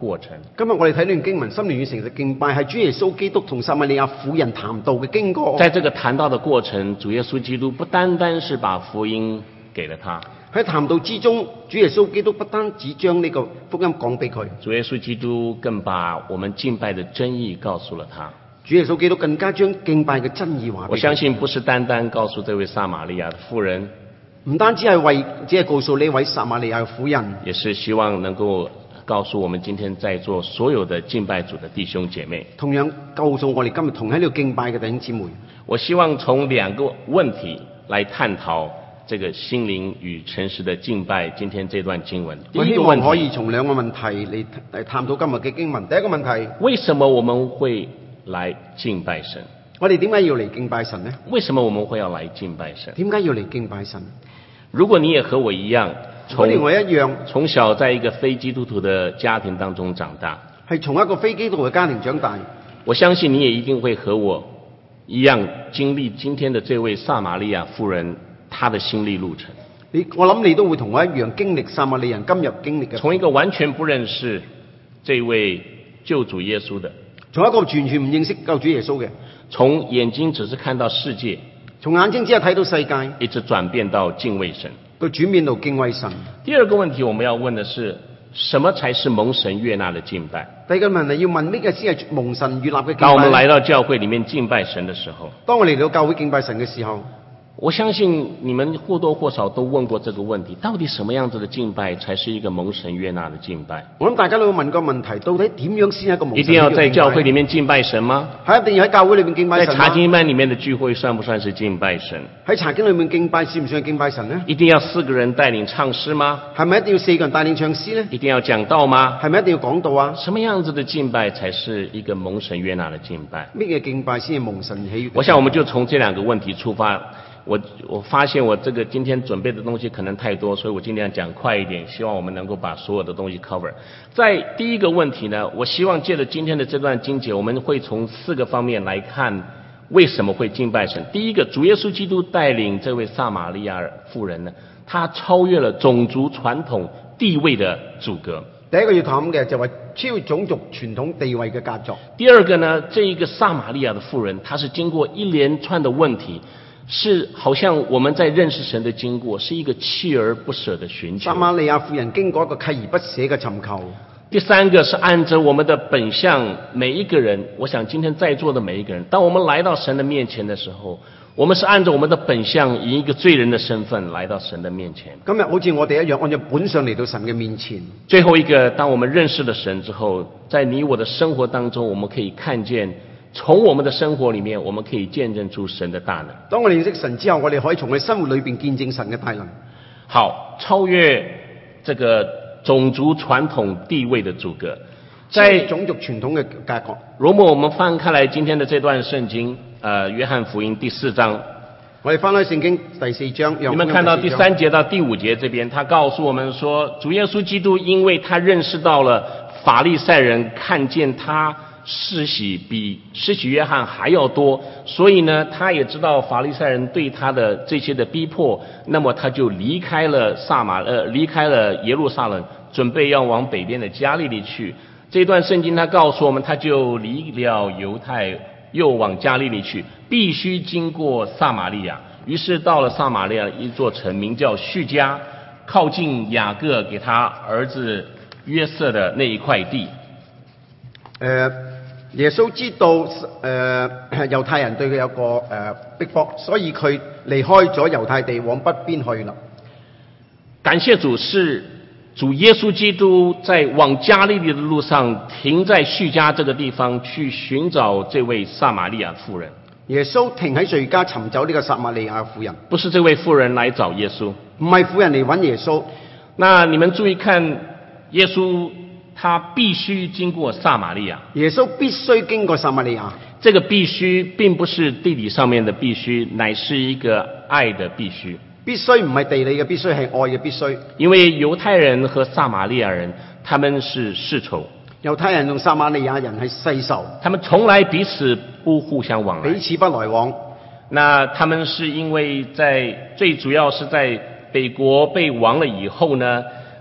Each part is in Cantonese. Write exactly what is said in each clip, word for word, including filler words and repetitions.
过程。 今日我哋睇呢段經文，心靈與誠實敬拜係主耶穌基督同撒瑪利亞婦人談道嘅經過。 在這個談道的過程，主耶穌基督不單單是把福音給了他。 喺談道之中，主耶穌基督不單只將呢個福音講俾佢， 主耶穌基督更把我們敬拜的真義告訴了他。 主耶穌基督更加將敬拜嘅真義話俾佢。 我相信不是單單告訴這位撒瑪利亞的婦人， 唔單止係為只係告訴呢位撒瑪利亞嘅婦人， 也是希望能夠告訴我們今天在座所有的敬拜主的弟兄姐妹。 同樣告訴我哋今日同喺呢度敬拜嘅弟兄姊妹。 我希望從兩個問題來探討這個心靈與誠實的敬拜。今天這段經文，第一個問題， 可以從兩個問題嚟嚟探討今日嘅經文。第一個問題， 為什麼我們會來敬拜神？ 我哋點解要嚟敬拜神呢？ 為什麼我們會要來敬拜神？ 點解要嚟敬拜神？ 如果你也和我一樣， 我同我一樣， 從小在一個非基督徒的家庭當中長大， 係從一個非基督徒嘅家庭長大， 我相信你也一定會和我一樣經歷今天的這位撒瑪利亞婦人她的心歷路程。 你我諗你都會同我一樣經歷撒瑪利人今日經歷嘅。從一個完全不認識這位救主耶穌的， 從一個完全唔認識救主耶穌嘅， 從眼睛只是看到世界， 從眼睛只係睇到世界， 一直轉變到敬畏神， 到轉變到敬畏神。 第二個問題我們要問的是，什麼才是蒙神悅納的敬拜？ 第二個問題要問，咩嘅先係蒙神悅納嘅敬拜？ 當我們來到教會裡面敬拜神的時候， 當我嚟到教會敬拜神嘅時候， 我相信你們或多或少都問過這個問題，到底什麼樣子的敬拜才是一個蒙神悅納的敬拜？ 我諗大家都會問個問題，到底點樣先係一個蒙神悅納的敬拜？一定要在教會裡面敬拜神嗎？ 係一定要喺教會裡面敬拜神嗎？ 在查經班裡面的聚會算不算是敬拜神？ 喺查經裡面敬拜算唔算係敬拜神呢？ 一定要四個人帶領唱詩嗎？ 係咪一定要四個人帶領唱詩呢？ 一定要講道嗎？ 係咪一定要講道啊？ 什麼樣子的敬拜才是一個蒙神悅納的敬拜？ 咩嘅敬拜先係蒙神喜悅？ 我想我們就從這兩個問題出發。我我發現我這個今天準備的東西可能太多，所以我盡量講快一點，希望我們能夠把所有的東西 cover。在第一個問題呢，我希望借着今天的這段經節，我們會從四個方面來看為什麼會敬拜神。第一個，主耶穌基督帶領這位撒瑪利亞婦人呢，他超越了種族傳統地位的阻隔。 第一個要談嘅就係超越種族傳統地位嘅隔閡。 第二個呢，這一個撒瑪利亞的婦人，她是經過一連串的問題，是好像我們在認識神的經過，是一個鍥而不捨的尋求。 撒瑪利亞婦人經過一個鍥而不捨嘅尋求。 第三個是按着我們的本相，每一個人，我想今天在座的每一個人，當我們來到神的面前的時候，我們是按照我們的本相，以一個罪人的身份來到神的面前。 今日好似我哋一樣，按照本相嚟到神嘅面前。 最後一個，當我們認識了神之後，在你我的生活當中，我們可以看見。從我們的生活裏面，我們可以見證出神的大能。 當我哋認識神之後，我哋可以從佢生活裏邊見證神嘅大能。 好，超越這個種族傳統地位的阻隔，在種族傳統嘅隔閡。 如果我們翻開來今天的這段聖經，呃，約翰福音第四章， 我哋翻開聖經第四章， 你們看到第三節到第五節這邊，他告訴我們說，主耶穌基督因為他認識到了法利賽人看見他施洗比施洗約翰還要多，所以呢，他也知道法利賽人對他的這些的逼迫，那麼他就離開了撒瑪呃離開了耶路撒冷，準備要往北邊的加利利去。這段聖經他告訴我們，他就離了猶太，又往加利利去，必須經過撒瑪利亞。於是到了撒瑪利亞一座城，名叫敘加，靠近雅各給他兒子約瑟的那一塊地。 呃耶穌知道誒、呃、猶太人對佢有個誒、呃、逼迫，所以佢離開咗猶太地往北邊去啦。 感謝主，是主耶穌基督在往加利利的路上停在敘加這個地方去尋找這位撒瑪利亞婦人。 耶穌停喺敘加尋找呢個撒瑪利亞婦人， 不是這位婦人來找耶穌， 唔係婦人嚟揾耶穌。 那你們注意看，耶穌他必須經過撒瑪利亞。 耶穌必須經過撒瑪利亞。 這個必須並不是地理上面的必須，乃是一個愛的必須。 必須唔係地理嘅必須，係愛嘅必須。 因為猶太人和撒瑪利亞人，他們是世仇。 猶太人同撒瑪利亞人係世仇， 他們從來彼此不互相往來， 彼此不來往。 那他們是因為在最主要是在北國被亡了以後呢，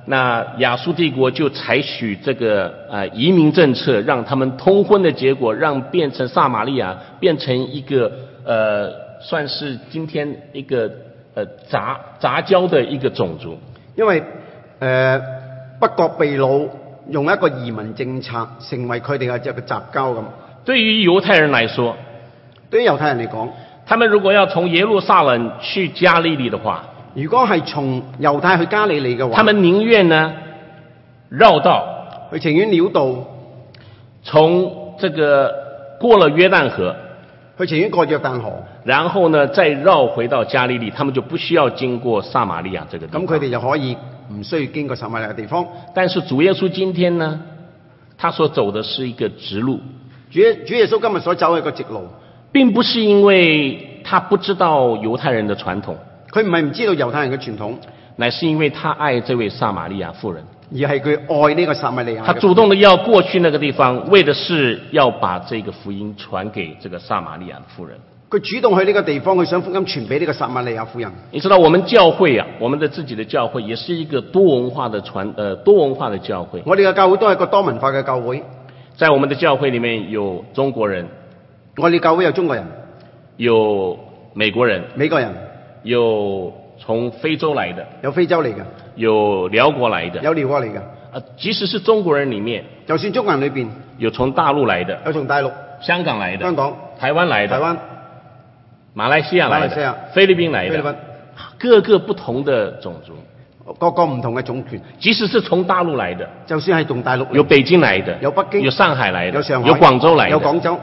那亚述帝国就采取这个呃移民政策，让他们通婚的结果，让变成撒玛利亚变成一个呃算是今天一个呃杂杂交的一个種族。 因為誒、呃、北國被擄用一個移民政策，成為佢哋嘅一個雜交咁。 對於猶太人來說， 對於猶太人嚟講， 他們如果要從耶路撒冷去加利利的話， 如果係從猶太去加利利嘅話， 他們寧願呢繞道， 佢情願繞道， 從這個過了約旦河， 佢情願過約旦河， 然後呢再繞回到加利利，他們就不需要經過撒瑪利亞這個地方。 咁佢哋就可以唔需要經過撒瑪利亞嘅地方。 但是主耶穌今天呢，他所走的是一個直路。 主耶主耶穌今日所走嘅一個直路， 並不是因為他不知道猶太人的傳統， 佢唔係唔知道猶太人嘅傳統， 乃是因為他愛這位撒瑪利亞婦人， 而係佢愛呢個撒瑪利亞。 他主動的要過去那個地方，為的是要把這個福音傳給這個撒瑪利亞的婦人。 佢主動去呢個地方，佢想福音傳俾呢個撒瑪利亞婦人。 你知道我們教會啊，我們的自己的教會也是一個多文化的傳，呃，多文化的教會。 我哋嘅教會都係一個多文化嘅教會。 在我們的教會裡面有中國人， 我哋教會有中國人， 有美國人， 美國人， 有從非洲來的， 有非洲嚟嘅， 有寮國來的， 有寮國嚟嘅。 呃，即使是中國人裡面， 就算中國人裏邊有從大陸來的， 有從大陸、 香港來的， 香港、 台灣來的， 台灣、 馬來西亞來的， 馬來西亞、 菲律賓來的， 菲律賓， 各個不同的種族， 各個唔同嘅種權。 即使是從大陸來的， 就算係從大陸嚟， 有北京來的， 有北京， 有上海來的， 有上海， 有廣州來的， 有廣州。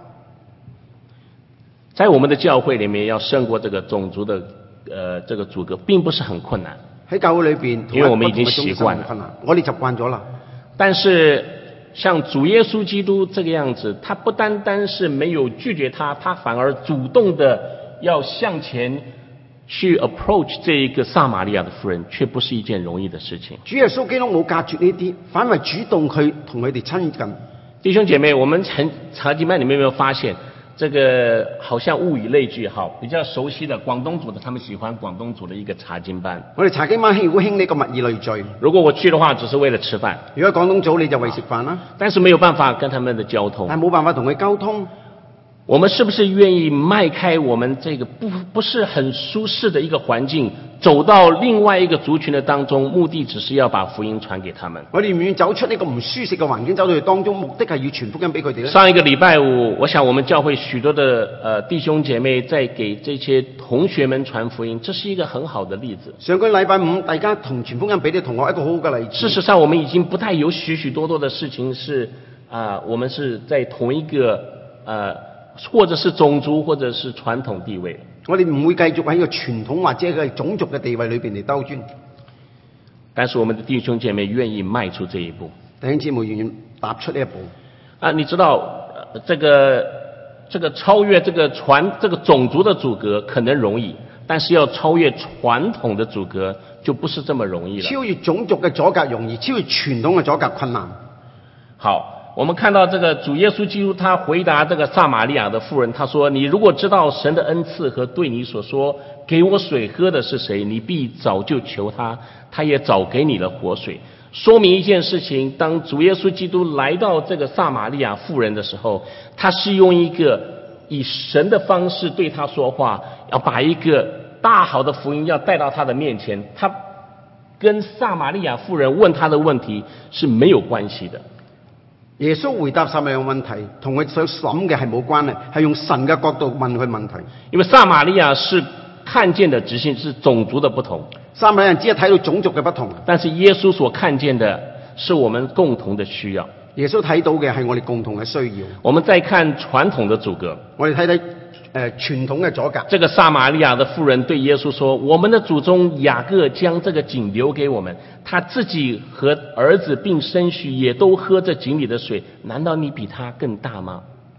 在我們的教會裡面，要勝過這個種族的，呃，這個阻隔，並不是很困難。 喺教會裏邊， 因為我們已經習慣了， 我哋習慣咗啦。 但是像主耶穌基督這個樣子，他不單單是沒有拒絕他，他反而主動的要向前去 approach 這一個撒瑪利亞的婦人，卻不是一件容易的事情。 主耶穌基督冇隔絕呢啲，反為主動去同佢哋親近。弟兄姐妹，我們很查經班裡面有沒有發現？這個好像物以類聚，好比較熟悉的廣東組的，他們喜歡廣東組的一個查經班。 我哋查經班興好興呢個物以類聚。 如果我去的話，只是為了吃飯。 如果廣東組你就為食飯啦。 但是沒有辦法跟他們的交通。 但冇辦法同佢溝通。 我們是不是願意邁開我們這個不不是很舒適的一個環境，走到另外一個族群的當中，目的只是要把福音傳給他們？ 我哋願唔願意走出呢個唔舒適嘅環境，走到去當中，目的係要傳福音俾佢哋咧？ 上一個禮拜五，我想我們教會許多的呃弟兄姐妹在給這些同學們傳福音，這是一個很好的例子。 上個禮拜五，大家同傳福音俾啲同學一個好好嘅例子。 事實上，我們已經不太有許許多多的事情是啊、呃，我們是在同一個呃。或者是種族，或者是傳統地位， 我哋唔會繼續喺個傳統或者係種族嘅地位裏邊嚟兜轉。 但是我們的弟兄姐妹願意邁出這一步， 弟兄姊妹願意踏出呢一步。 啊，你知道，呃、這個這個超越這個傳這個種族的阻隔可能容易，但是要超越傳統的阻隔就不是這麼容易了。 超越種族嘅阻隔容易，超越傳統嘅阻隔困難。 好。我們看到這個主耶穌基督，他回答這個撒瑪利亞的婦人，他說：你如果知道神的恩賜和對你所說給我水喝的是誰，你必早就求他，他也早給你了活水。說明一件事情，當主耶穌基督來到這個撒瑪利亞婦人的時候，他是用一個以神的方式對他說話，要把一個大好的福音要帶到他的面前。他跟撒瑪利亞婦人問他的問題是沒有關係的。 耶穌回答撒瑪利亞問題，同佢想諗嘅係冇關係，係用神嘅角度問佢問題。因為撒瑪利亞是看見的只是種族的不同， 撒瑪利亞人只係睇到種族嘅不同， 但是耶穌所看見的是我們共同的需要。 耶穌睇到嘅係我哋共同嘅需要。 我們再看傳統的阻隔， 我哋睇睇誒傳統嘅阻隔。 這個撒瑪利亞的婦人對耶穌說：我們的祖宗雅各將這個井留給我們，他自己和兒子並生畜也都喝這井裏的水，難道你比他更大嗎？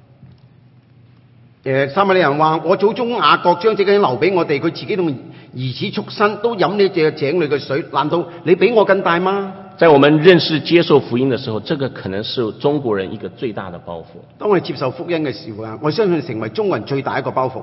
誒撒瑪利亞人話：我祖宗雅各將這個井留俾我哋，佢自己同兒子畜生都飲呢隻井裏嘅水，難道你比我更大嗎？ 在我們認識接受福音的時候，這個可能是中國人一個最大的包袱。 當我哋接受福音嘅時候啊，我相信成為中國人最大一個包袱。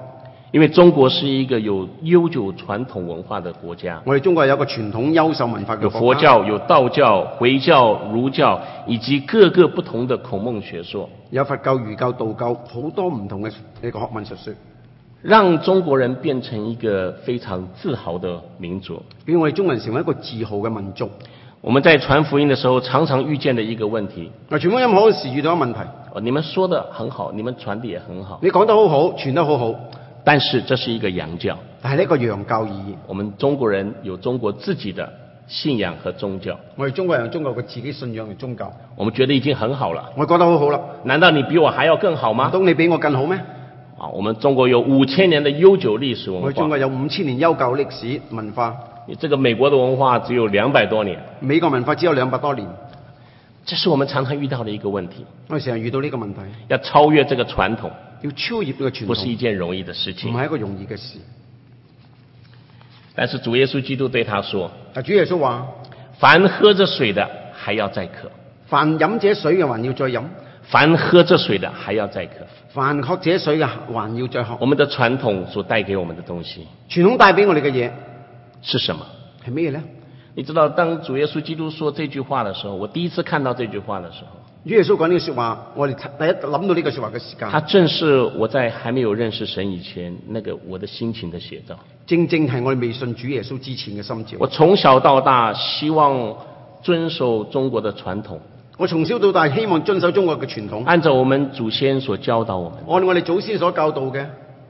因为中國是一個有悠久傳統文化的國家， 我哋中國有一個傳統優秀文化嘅有國家， 佛教、有道教、回教、儒教，以及各個不同的孔孟學說， 有佛教、儒教、道教好多唔同嘅呢個學問術說， 讓中國人變成一個非常自豪的民族。 俾我哋中國人成為一個自豪嘅民族。 我們在傳福音的時候，常常遇見的一個問題。 嗱，傳福音好時遇到一個問題， 哦，你們說得很好，你們傳得也很好， 你講得好好，傳得好好， 但是這是一個洋教， 但係呢個洋教而已。 我們中國人有中國自己的信仰和宗教， 我哋中國人有中國嘅自己信仰同宗教， 我們覺得已經很好了。 我覺得好好啦。 難道你比我還要更好嗎？ 唔通你比我更好咩？ 啊，我們中國有五千年的悠久歷史文化。 我哋中國有五千年悠久歷史文化。 你這個美國的文化只有兩百多年。 美國文化只有兩百多年。 這是我們常常遇到的一個問題。 我哋成日遇到呢個問題。 要超越這個傳統， 要超越呢個傳統， 不是一件容易的事情。 唔係一個容易嘅事。 但是主耶穌基督對他說： 但主耶穌話， 凡喝這水的還要再渴， 凡飲這水嘅還要再飲， 凡喝這水的還要再渴， 凡喝這水嘅還要再喝。 我們的傳統所帶給我們的東西， 傳統帶俾我哋嘅嘢是什麼？ 係咩呢？ 你知道，當主耶穌基督說這句話的時候，我第一次看到這句話的時候， 主耶穌講呢句說話，我哋第一諗到呢句說話嘅時間， 它正是我在還沒有認識神以前那個我的心情的寫照。 正正係我哋未信主耶穌之前嘅心照。 我從小到大希望遵守中國的傳統， 我從小到大希望遵守中國嘅傳統， 按照我們祖先所教導我們， 按我哋祖先所教導嘅。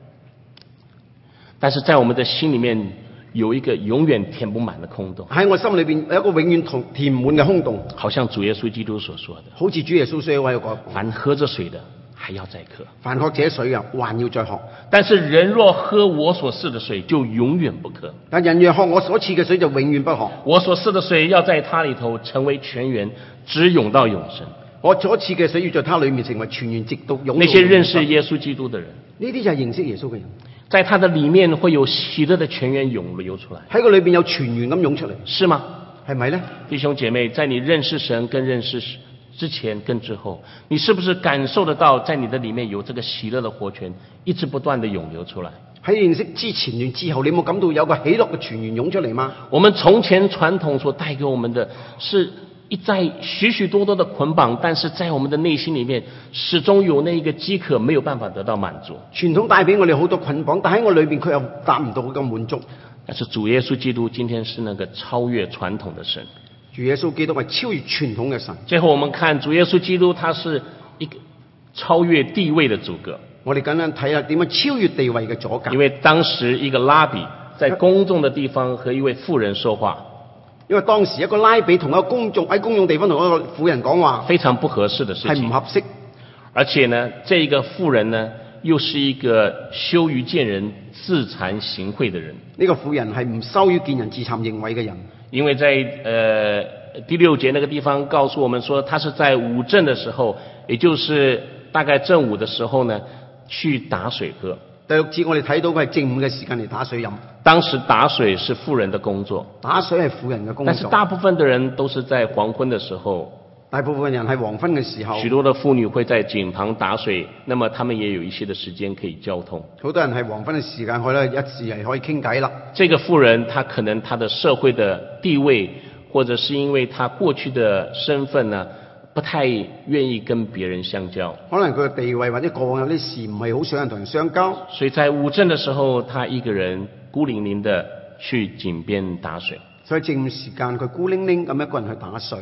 但是在我們的心裡面有一個永遠填不滿的空洞， 喺我心裏邊有一個永遠同填滿嘅空洞， 好像主耶穌基督所說的， 好似主耶穌所喺度講， 凡喝這水的還要再渴， 凡喝這水啊，還要再喝。 但是人若喝我所賜的水，就永遠不渴。 但人若喝我所賜嘅水，就永遠不渴。 我所賜的水要在它裡頭成為泉源，直湧到永生。 我所賜嘅水要在它裡面成為泉源，直到永。 那些認識耶穌基督的人， 呢啲就係認識耶穌嘅人， 在他的裡面會有喜樂的泉源湧流出來。 喺個裏邊有泉源咁湧出嚟， 是嗎？ 係咪呢？ 弟兄姐妹，在你認識神跟認識之前跟之後，你是不是感受得到在你的裡面有這個喜樂的活泉一直不斷的湧流出來？ 喺認識之前與之後，你有冇感到有個喜樂嘅泉源湧出嚟嗎？ 我們從前傳統所帶給我們的是一再許許多多的捆綁，但是在我們的內心裡面始終有那一個飢渴沒有辦法得到滿足。 傳統帶俾我哋好多捆綁，但喺我裏邊佢又達唔到嗰個滿足。 但是主耶穌基督今天是那個超越傳統的神。 主耶穌基督係超越傳統嘅神。 最後我們看主耶穌基督，他是一個超越地位的阻隔。 我哋咁樣睇下點樣超越地位嘅阻隔。 因為當時一個拉比在公眾的地方和一位婦人說話， 因為當時一個拉比同一個公眾喺公眾地方同一個婦人講話， 非常不合適的事情， 係唔合適。 而且呢，這個婦人呢，又是一個羞於見人、自慚形穢的人。 呢個婦人係唔羞於見人、自慚形穢嘅人。 因為在呃第六節那個地方告訴我們說，他是在午正的時候，也就是大概正午的時候呢，去打水喝。 第六節我哋睇到佢係正午嘅時間嚟打水飲。 當時打水是婦人的工作， 打水係婦人嘅工作。 但是大部分的人都是在黃昏的時候， 大部分人係黃昏嘅時候， 許多的婦女會在井旁打水，那麼他們也有一些的時間可以交通。 好多人係黃昏嘅時間，可以一時係可以傾偈啦。 這個婦人，她可能她的社會的地位，或者是因為她過去的身份呢，不太願意跟別人相交。 可能佢嘅地位或者過往有啲事唔係好想人同人相交， 所以在午正的時候，她一個人孤零零的去井邊打水。 所以正午時間佢孤零零咁一個人去打水。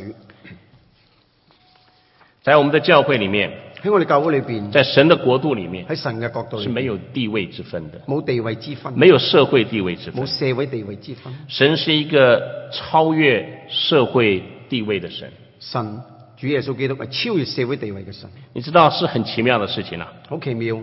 在我們的教會裡面， 喺我哋教會裏邊， 在神的國度裡面， 喺神嘅角度是沒有地位之分的， 冇地位之分， 沒有社會地位之分， 冇社會地位之分。 神是一個超越社會地位的神。 神主耶穌基督係超越社會地位嘅神。 你知道是很奇妙的事情啊， 好奇妙。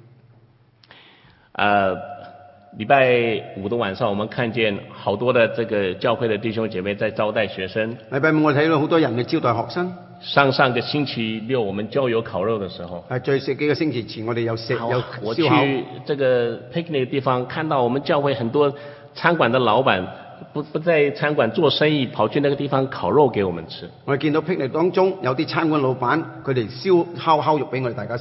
呃，禮拜五的晚上，我們看見好多的這個教會的弟兄姐妹在招待學生。 禮拜五我睇到好多人去招待學生。 上上個星期六我們郊遊烤肉的時候， 係最幾個星期前我哋有食有我燒烤。 去這個 picnic 的地方，看到我們教會很多餐館的老闆不不在餐館做生意，跑去那個地方烤肉給我們吃。 我哋見到 picnic 當中有啲餐館老闆，佢哋燒烤烤肉俾我哋大家食。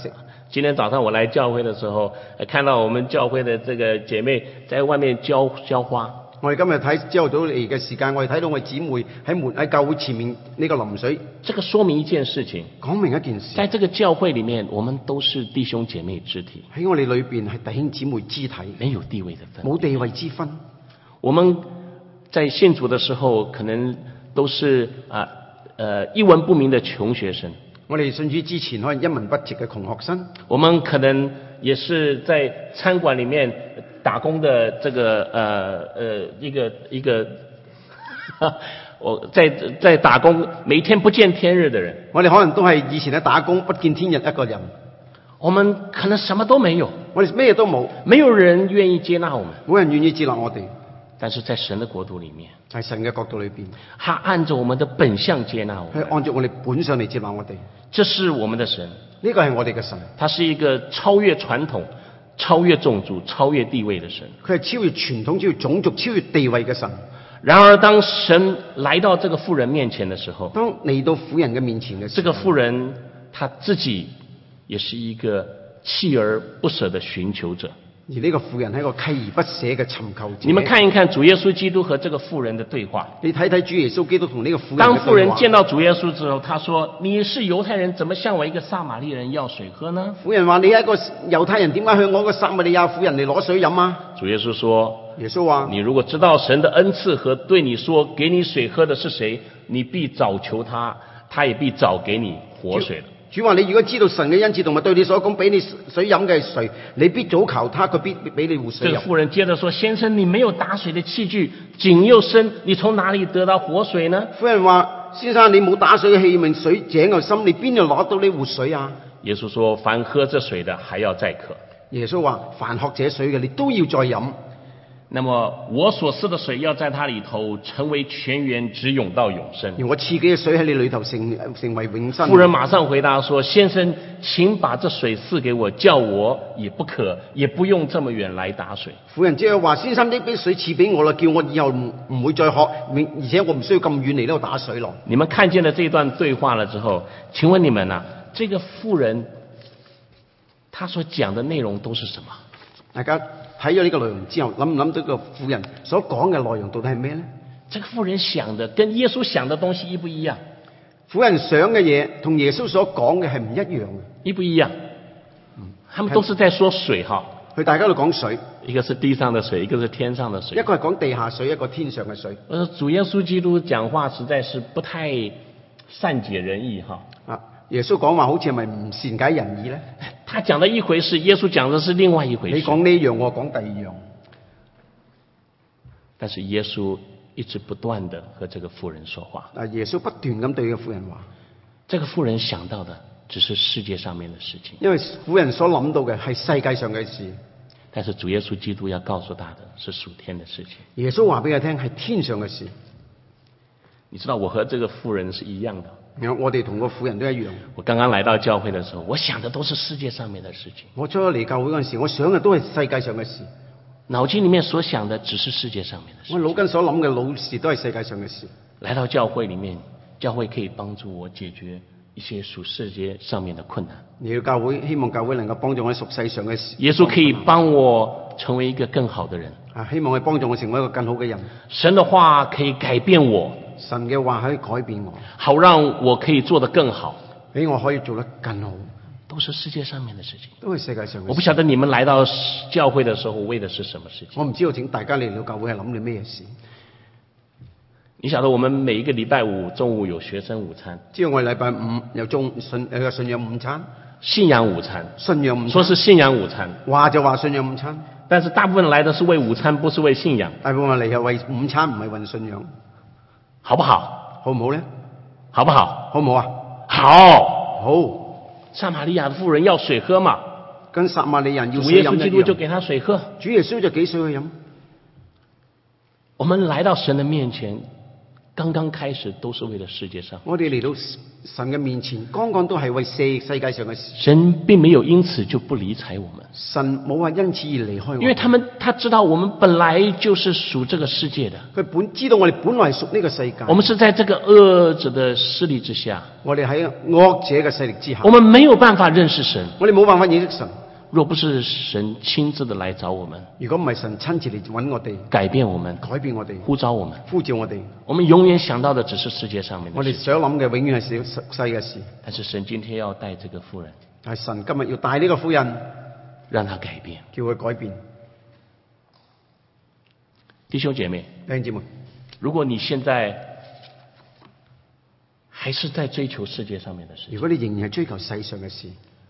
今天早上我来教會嘅時候，看到我們教會的這個姐妹在外面澆澆花。 我哋今日睇朝頭早嚟嘅時間，我哋睇到我哋姊妹喺門喺教會前面呢個淋水。 這個說明一件事情， 講明一件事。 在這個教會裡面，我們都是弟兄姐妹肢體。 喺我哋裏邊係弟兄姊妹肢體， 沒有地位的分， 冇地位之分。 我們在信主的時候，可能都是啊呃一文不名的窮學生。 我哋信主之前可能一文不值嘅窮學生， 我們可能也是在餐館裡面打工的這個呃呃一個一個，我在在打工每天不見天日的人。 我哋可能都係以前喺打工不見天日一個人。 我們可能什麼都沒有， 我哋咩都冇， 沒有人願意接納我們， 冇人願意接納我哋。 但是在神的國度裡面， 喺神嘅角度裏邊， 他按照我們的本相接納我們， 係按照我哋本相嚟接納我哋。 這是我們的神， 呢個係我哋嘅神， 他是一個超越傳統、超越種族、超越地位的神。 佢係超越傳統、超越種族、超越地位嘅神。 然而當神來到這個婦人面前的時候， 當嚟到婦人嘅面前嘅時候， 這個婦人她自己也是一個鍥而不捨的尋求者。 而呢個婦人係一個鍥而不捨嘅尋求者。 你們看一看主耶穌基督和這個婦人的對話。 你睇睇主耶穌基督同呢個婦人嘅對話。 當婦人見到主耶穌之後，他說：你是猶太人，怎麼向我一個撒瑪利人要水喝呢？ 婦人話：你係一個猶太人，點解向我一個撒瑪利亞婦人嚟攞水飲啊？ 主耶穌說： 耶穌話： 你如果知道神的恩賜和對你說給你水喝的是誰，你必早求他，他也必早給你活水了。 主話：你如果知道神嘅恩賜同埋對你所講俾你水飲嘅係誰，你必早求他，佢必俾你活水飲。 這個婦人接着說：先生，你沒有打水的器具，井又深，你從哪裡得到活水呢？ 婦人話：先生，你冇打水嘅器皿，水井又深，你邊度攞到呢活水啊？ 耶穌說：凡喝這水的，還要再渴。 耶穌話：凡喝這水嘅，你都要再飲。 那麼我所賜的水要在它裡頭成為泉源，直湧到永生。 而我賜嘅水喺你裡頭成成為永生。 婦人馬上回答說：先生，請把這水賜給我，叫我也不渴，也不用這麼遠來打水。 婦人即係話：先生，呢杯水賜俾我啦，叫我以後唔唔會再渴，而且我唔需要咁遠嚟呢度打水咯。 你們看見了這段對話了之後，請問你們啊，這個婦人她所講的內容都是什麼？ 大家睇咗呢個內容之後，諗唔諗到個婦人所講嘅內容到底係咩呢？ 這個婦人想的跟耶穌想的東西一不一樣？ 婦人想嘅嘢同耶穌所講嘅係唔一樣嘅， 一不一樣？嗯，他們都是在說水哈。 佢大家都講水， 一個是地上的水，一個是天上的水。 一個係講地下水，一個天上嘅水。 呃，主耶穌基督講話實在是不太善解人意哈。 啊，耶穌講話好似係咪唔善解人意呢？ 他講的一回事，耶穌講的是另外一回事。 你講呢樣，我講第二樣。 但是耶穌一直不斷地和這個婦人說話。 啊，耶穌不斷咁對個婦人話， 這個婦人想到的只是世界上面的事情。 因為婦人所諗到嘅係世界上嘅事， 但是主耶穌基督要告訴他的是屬天的事情。 耶穌話俾佢聽係天上嘅事。 你知道我和這個婦人是一樣的。 我哋同個婦人都一樣。 我剛剛來到教會的時候，我想的都是世界上面的事情。 我初初嚟教會嗰陣時，我想嘅都係世界上嘅事。 腦筋裡面所想的只是世界上面的事情。 我腦筋所諗嘅老事都係世界上嘅事。 來到教會裡面，教會可以幫助我解決一些屬世界上面的困難。嚟到教會，希望教會能夠幫助我屬世上嘅事。耶穌可以幫我成為一個更好的人。啊，希望佢幫助我成為一個更好嘅人。神的話可以改變我。神嘅話可以改變我，好讓我可以做得更好，俾我可以做得更好，都是世界上面的事情，都係世界上嘅事。我不曉得你們來到教會的時候為的是什麼事情。我唔知道，請大家嚟到教會係諗你咩事？你曉得我們每一個禮拜五中午有學生午餐，知道我哋禮拜五有中信有個信仰午餐，信仰午餐，信仰午餐，說是信仰午餐，話就話信仰午餐，但是大部分人來的是為午餐，不是為信仰。大部分嚟係為午餐，唔係為信仰。好不好？好唔好呢？好不好？好唔好啊？好，好。撒瑪利亞的婦人要水喝嘛？跟撒瑪利人要水飲一樣。主耶穌基督就給他水喝。主耶穌就給水去飲。我們來到神的面前， 刚刚开始都是为了世界上。 我哋嚟到神嘅面前，剛剛都係為世世界上嘅事。 神並沒有因此就不理睬我們， 神冇話因此而離開我哋， 因為他們他知道我們本來就是屬這個世界的， 佢本知道我哋本來係屬呢個世界， 我們是在這個惡者的勢力之下， 我哋喺惡者嘅勢力之下， 我們沒有辦法認識神。 我哋冇辦法認識神。 若不是神親自的來找我們， 如果唔係神親自嚟揾我哋， 改變我們， 改變我哋， 呼召我們， 呼召我哋， 我們永遠想到的只是世界上面的事。 我哋想諗嘅永遠係小細嘅事。 但是神今天要帶這個婦人， 但係神今日要帶呢個婦人， 讓他改變， 叫佢改變。 弟兄姐妹， 弟兄姊妹， 如果你現在還是在追求世界上面的事情， 如果你仍然係追求世上嘅事，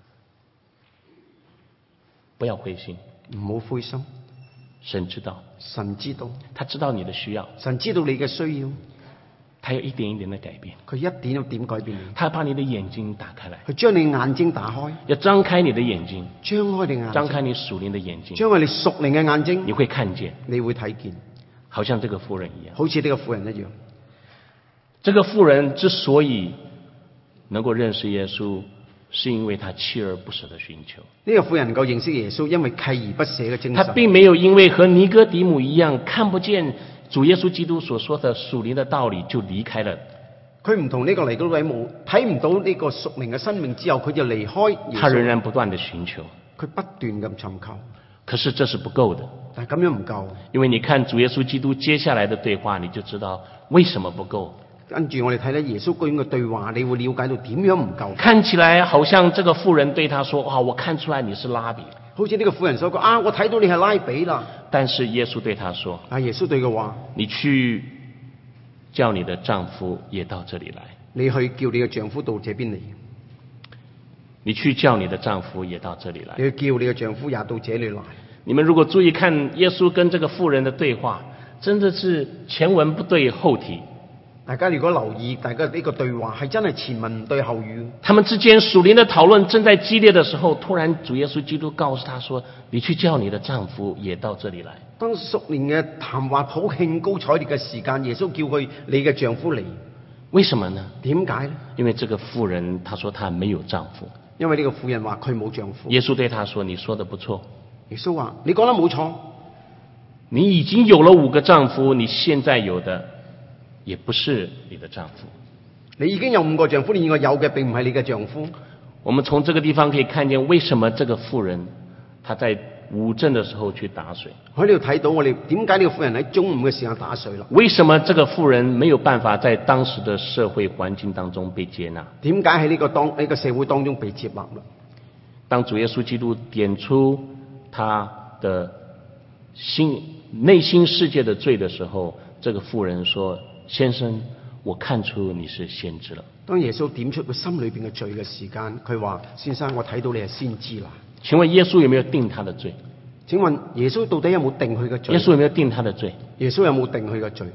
不要灰心， 唔好灰心。 神知道， 神知道， 他知道你的需要， 神知道你嘅需要， 他要一點一點的改變， 佢一點一點改變你， 他要把你的眼睛打開來， 佢將你眼睛打開， 要張開你的眼睛， 張開你眼睛， 張開你屬靈的眼睛， 將開你屬靈嘅眼睛， 你會看見， 你會睇見， 好像這個婦人一樣， 好似呢個婦人一樣。 這個婦人之所以能夠認識耶穌，是因為他鍥而不捨的尋求。 呢個婦人能夠認識耶穌，因為鍥而不捨嘅精他神。 並沒有因為和尼哥底母一樣看不見主耶穌基督所說的屬靈的道理就離開了。 佢唔同呢個尼哥底母睇唔到呢個屬靈嘅生命之後，佢就離開耶穌。 他仍然不斷的尋求， 佢不斷咁尋求。 可是這是不夠的， 但係咁樣唔夠， 因為你看主耶穌基督接下來的對話，你就知道為什麼不夠。 跟住我哋睇咧耶穌居然嘅對話，你會了解到點樣唔夠。 看起來好像這個婦人對他說：哇，我看出來你是拉比。 好似呢個婦人所講啊，我睇到你係拉比啦。 但是耶穌對他說： 啊，耶穌對佢話： 你去叫你的丈夫也到這裡來。 你去叫你嘅丈夫到這邊嚟。 你去叫你的丈夫也到這裡來。 你去叫你嘅丈夫也到這裡來。 你們如果注意看耶穌跟這個婦人的對話，真的是前文不對後題。 大家如果留意，大家呢個對話係真係前文唔對後語。 他們之間屬靈的討論正在激烈的時候，突然主耶穌基督告訴他說：你去叫你的丈夫也到這裡來。 當屬靈嘅談話好興高采烈嘅時間，耶穌叫佢你嘅丈夫嚟。 為什麼呢？ 點解呢？ 因為這個婦人，她說她沒有丈夫。 因為呢個婦人話佢冇丈夫。 耶穌對她說：你說得不錯。 耶穌話：你講得冇錯。 你已經有了五個丈夫，你現在有的也不是你的丈夫。 你已經有五個丈夫，你現在有嘅並唔係你嘅丈夫。 我們從這個地方可以看見，為什麼這個婦人她在午正的時候去打水。 喺呢度睇到我哋點解呢個婦人喺中午嘅時間打水啦？ 為什麼這個婦人沒有辦法在當時的社會環境當中被接納？ 點解喺呢個當呢個社會當中被接納啦？ 當主耶穌基督點出他的心內心世界的罪的時候，這個婦人說：先生，我看出你是先知了。 當耶穌點出佢心裏邊嘅罪嘅時間，佢話：先生，我睇到你係先知啦。 請問耶穌有沒有定他的罪？ 請問耶穌到底有冇定佢嘅罪？ 耶穌有沒有定他的罪？ 耶穌有冇定佢嘅罪？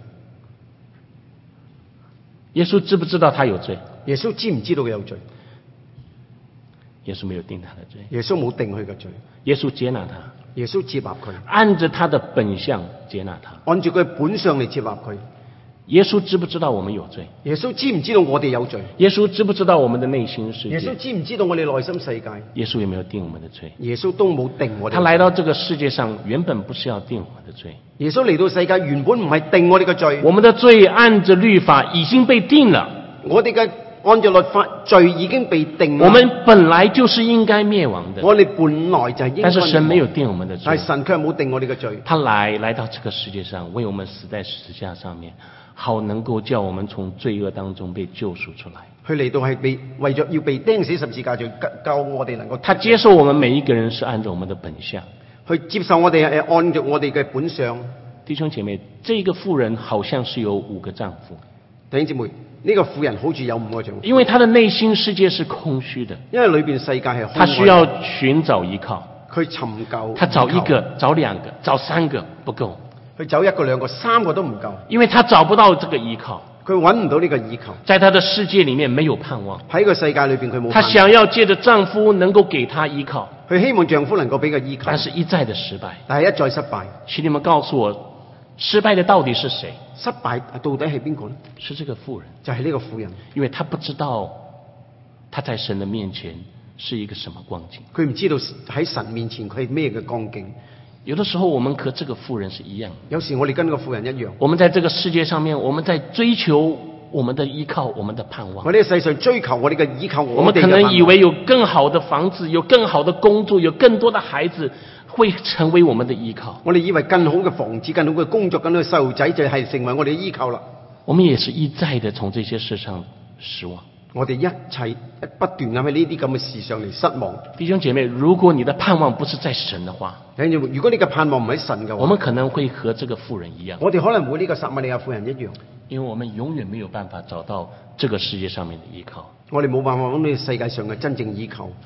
耶穌知不知道他有罪？ 耶穌知唔知道佢有罪？ 耶穌沒有定他的罪。 耶穌冇定佢嘅罪。 耶穌接納他。 耶穌接納佢， 按着他的本相接納他。 按照佢本相嚟接納佢。 耶穌知不知道我們有罪？ 耶穌知唔知道我哋有罪？ 耶穌知不知道我們的內心世界？ 耶穌知唔知道我哋內心世界？ 耶穌有沒有定我們的罪？ 耶穌都冇定我哋。 他來到這個世界上，原本不是要定我們的罪。 耶穌嚟到世界原本唔係定我哋嘅罪。 我們的罪按着律法已經被定了。 我哋嘅按照律法罪已經被定了。 我們本來就是應該滅亡的。 我哋本來就係應該滅亡。 但是神沒有定我們的罪。 但係神卻冇定我哋嘅罪。 他來來到這個世界上，為我們死在十字架上面，好能夠叫我們從罪惡當中被救贖出來。 佢嚟到係被為咗要被釘死十字架，就救我哋能夠。 他接受我們每一個人是按照我們的本相， 去接受我哋誒按照我哋嘅本相。 弟兄姐妹，這個婦人好像是有五個丈夫。 弟兄姊妹，呢個婦人好似有五個丈夫。 因為她的內心世界是空虛的， 因為裏邊世界係空虛的。她需要尋找依靠。 佢尋求。 她找一個，找兩個，找三個不夠。 佢走一個兩個三個都唔夠， 因為他找不到這個依靠， 佢揾唔到呢個依靠， 在他的世界裡面沒有盼望。 喺個世界裏邊佢冇。 他想要借着丈夫能夠給他依靠， 佢希望丈夫能夠俾個依靠， 但是一再的失敗， 但係一再失敗。 請你們告訴我， 失败的到底是谁？ 失敗到底係邊個呢？ 是這個婦人， 就係呢個婦人， 因為他不知道他在神的面前是一個什麼光景。 佢唔知道喺神面前佢係咩嘅光景。 有的時候我們和這個婦人是一樣， 有時我哋跟個婦人一樣， 我們在這個世界上面，我們在追求我們的依靠，我們的盼望。 我哋世上追求我哋嘅依靠， 我們可能以為有更好的房子，有更好的工作，有更多的孩子會成為我們的依靠。 我哋以為更好嘅房子、更好嘅工作、更好嘅細路仔就係成為我哋嘅依靠啦。 我們也是一再的從這些事上失望。 我哋一切不斷咁喺呢啲咁嘅事上嚟失望。 弟兄姐妹，如果你的盼望不是在神的話， 如果你嘅盼望唔喺神嘅話， 我們可能會和這個婦人一樣。 我哋可能會呢個撒瑪利亞婦人一樣， 因為我們永遠沒有辦法找到這個世界上面的依靠。 我哋冇辦法揾到世界上嘅真正依靠。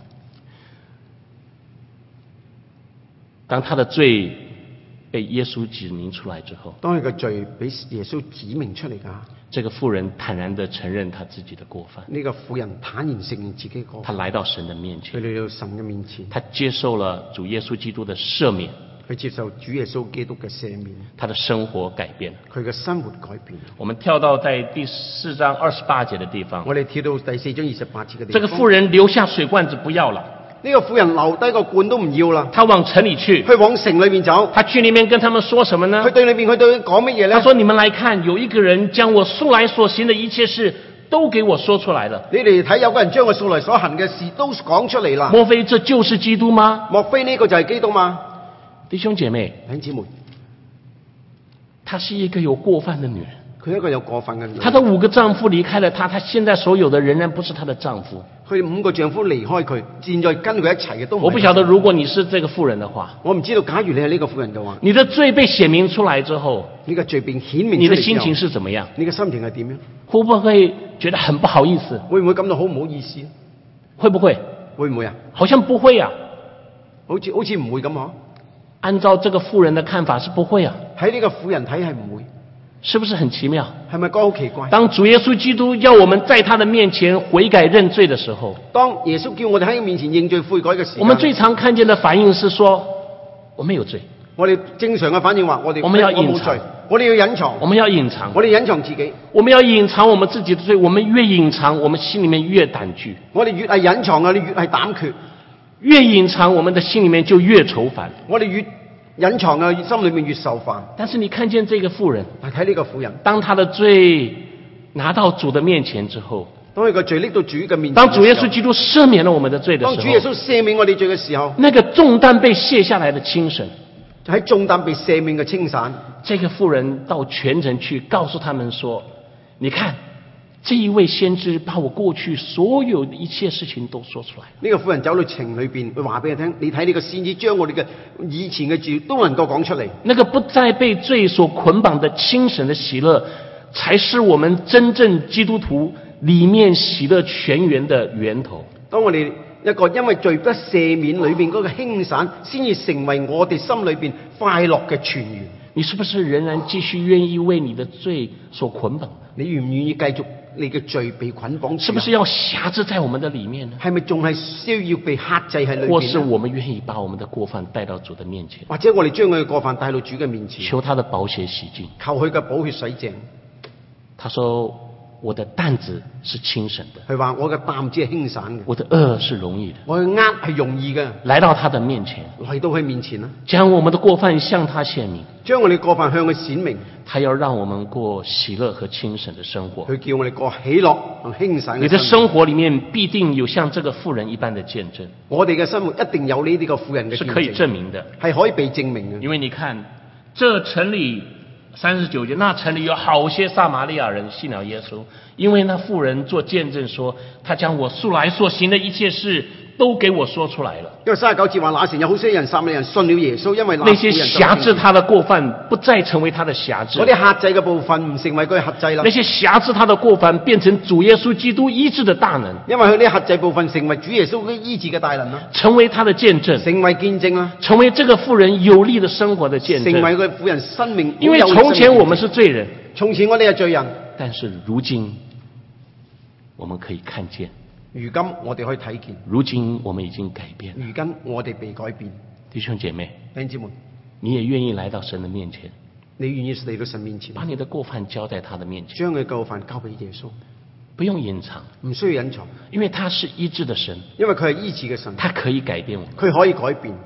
當他的罪被耶穌指明出來之後， 當佢嘅罪俾耶穌指明出嚟㗎， 這個婦人坦然地承認他自己的過犯。 呢個婦人坦然承認自己過犯， 他來到神的面前， 佢嚟到神嘅面前， 他接受了主耶穌基督的赦免， 佢接受主耶穌基督嘅赦免， 他的生活改變， 佢嘅生活改變。 我們跳到在第四章二十八節的地方， 我哋跳到第四章二十八節嘅地方， 這個婦人留下水罐子不要了。 呢個婦人留低個罐都唔要啦， 他往城裏去， 佢往城裏面走。 他去裏面跟他們說什麼呢？ 佢對裏面佢對講乜嘢咧？ 他說：你們來看，有一個人將我素來所行的一切事都給我說出來了。 你哋睇，有個人將我素來所行嘅事都講出嚟啦。 莫非這就是基督嗎？ 莫非呢個就係基督嗎？ 弟兄姐妹， 弟兄姊妹， 她是一個有過犯的女人。 佢一個有過分嘅女人。 她的五個丈夫離開了她，她現在所有的仍然不是她的丈夫。 佢五個丈夫離開佢，現在跟佢一齊嘅都唔係。 我不曉得如果你是這個婦人的話， 我唔知道假如你係呢個婦人嘅話， 你的罪被顯明出來之後， 呢個罪被顯明出嚟， 你的心情是怎麼樣？ 你嘅心情係點樣？ 會不會覺得很不好意思？ 會唔會感到好唔好意思？ 會不會？ 會唔會啊？ 好像不會啊， 好似好似唔會咁嗬。 按照這個婦人的看法是不會啊。 喺呢個婦人睇係唔會。 是不是很奇妙？ 係咪講好奇怪？ 當主耶穌基督要我們在他的面前悔改認罪的時候， 當耶穌叫我哋喺佢面前認罪悔改嘅時候， 我們最常看見的反應是說我沒有罪。 我哋正常嘅反應話我哋我們要隱藏， 我哋要隱藏， 我們要隱藏， 我哋隱藏自己， 我們要隱藏我們自己的罪。我們越隱藏，我們心裏面越膽懼。 我哋越係隱藏啊，你越係膽怯。 越隱藏，我們的心裏面就越愁煩。 我哋越隱藏啊，心裏面越受煩。 但是你看見這個婦人， 睇呢個婦人， 當她的罪拿到主的面前之後， 當佢個罪拎到主嘅面前， 當主耶穌基督赦免了我們的罪的時候， 當主耶穌赦免我哋罪嘅時候， 那個重擔被卸下來的清晨， 喺重擔被赦免嘅清晨， 這個婦人到全城去告訴他們說：你看，這一位先知把我過去所有的一切事情都說出來。 呢個婦人走到城裏邊，佢話俾佢聽：你睇呢個先知將我哋嘅以前嘅罪都能夠講出嚟。那個不再被罪所捆綁的清神的喜樂，才是我們真正基督徒裏面喜樂泉源的源頭。 當我哋一個因為罪不赦免裏邊嗰個輕散，先至成為我哋心裏邊快樂嘅泉源。 你是不是仍然繼續願意為你的罪所捆綁？ 你願唔願意繼續你嘅罪被捆綁？ 是不是要轄制在我們的裏面呢？ 係咪仲係需要被克制喺裏面？ 或是我們願意把我們的過犯帶到主的面前？ 或者我哋將佢嘅過犯帶到主嘅面前， 求他的寶血洗淨， 求佢嘅寶血洗淨。 他說：我的擔子是輕省的。 佢話我嘅擔子係輕省嘅， 我的軛是容易的。 我嘅軛係容易嘅。 來到他的面前， 嚟到佢面前啦， 將我們的過犯向他顯明， 將我哋過犯向佢顯明。 他要讓我們過喜樂和輕省的生活。 佢叫我哋過喜樂同輕省嘅生活。 你的生活裏面必定有像這個婦人一般的見證。 我哋嘅生活一定有呢啲個婦人嘅見證， 是可以證明的， 係可以被證明嘅。 因為你看，這城裏三十九節，那城裏有好些撒瑪利亞人信了耶穌，因為那婦人做見證說，他將我素來所行的一切事都給我說出來了。 因為三十九節話，那城有好些人撒瑪利亞人信了耶穌，因為那那些轄制他的過犯不再成為他的轄制， 嗰啲轄制嘅部分唔成為佢嘅轄制啦。 那些轄制他的過犯變成主耶穌基督醫治的大能， 因為佢啲轄制部分成為主耶穌嘅醫治嘅大能啦， 成為他的見證， 成為見證啦， 成為這個婦人有力的生活的見證， 成為佢婦人生命。 因為從前我們是罪人， 從前我哋係罪人， 但是如今我們可以看見。 如今我哋可以睇見， 如今我們已經改變。 如今我哋被改變。 弟兄姐妹， 弟兄姊妹， 你也願意來到神的面前？ 你願意嚟到神面前， 把你的過犯交在他的面前， 將佢過犯交俾耶穌， 不用隱藏， 唔需要隱藏， 因為他是醫治的神， 因為佢係醫治嘅神， 他可以改變我們。 佢可以改變。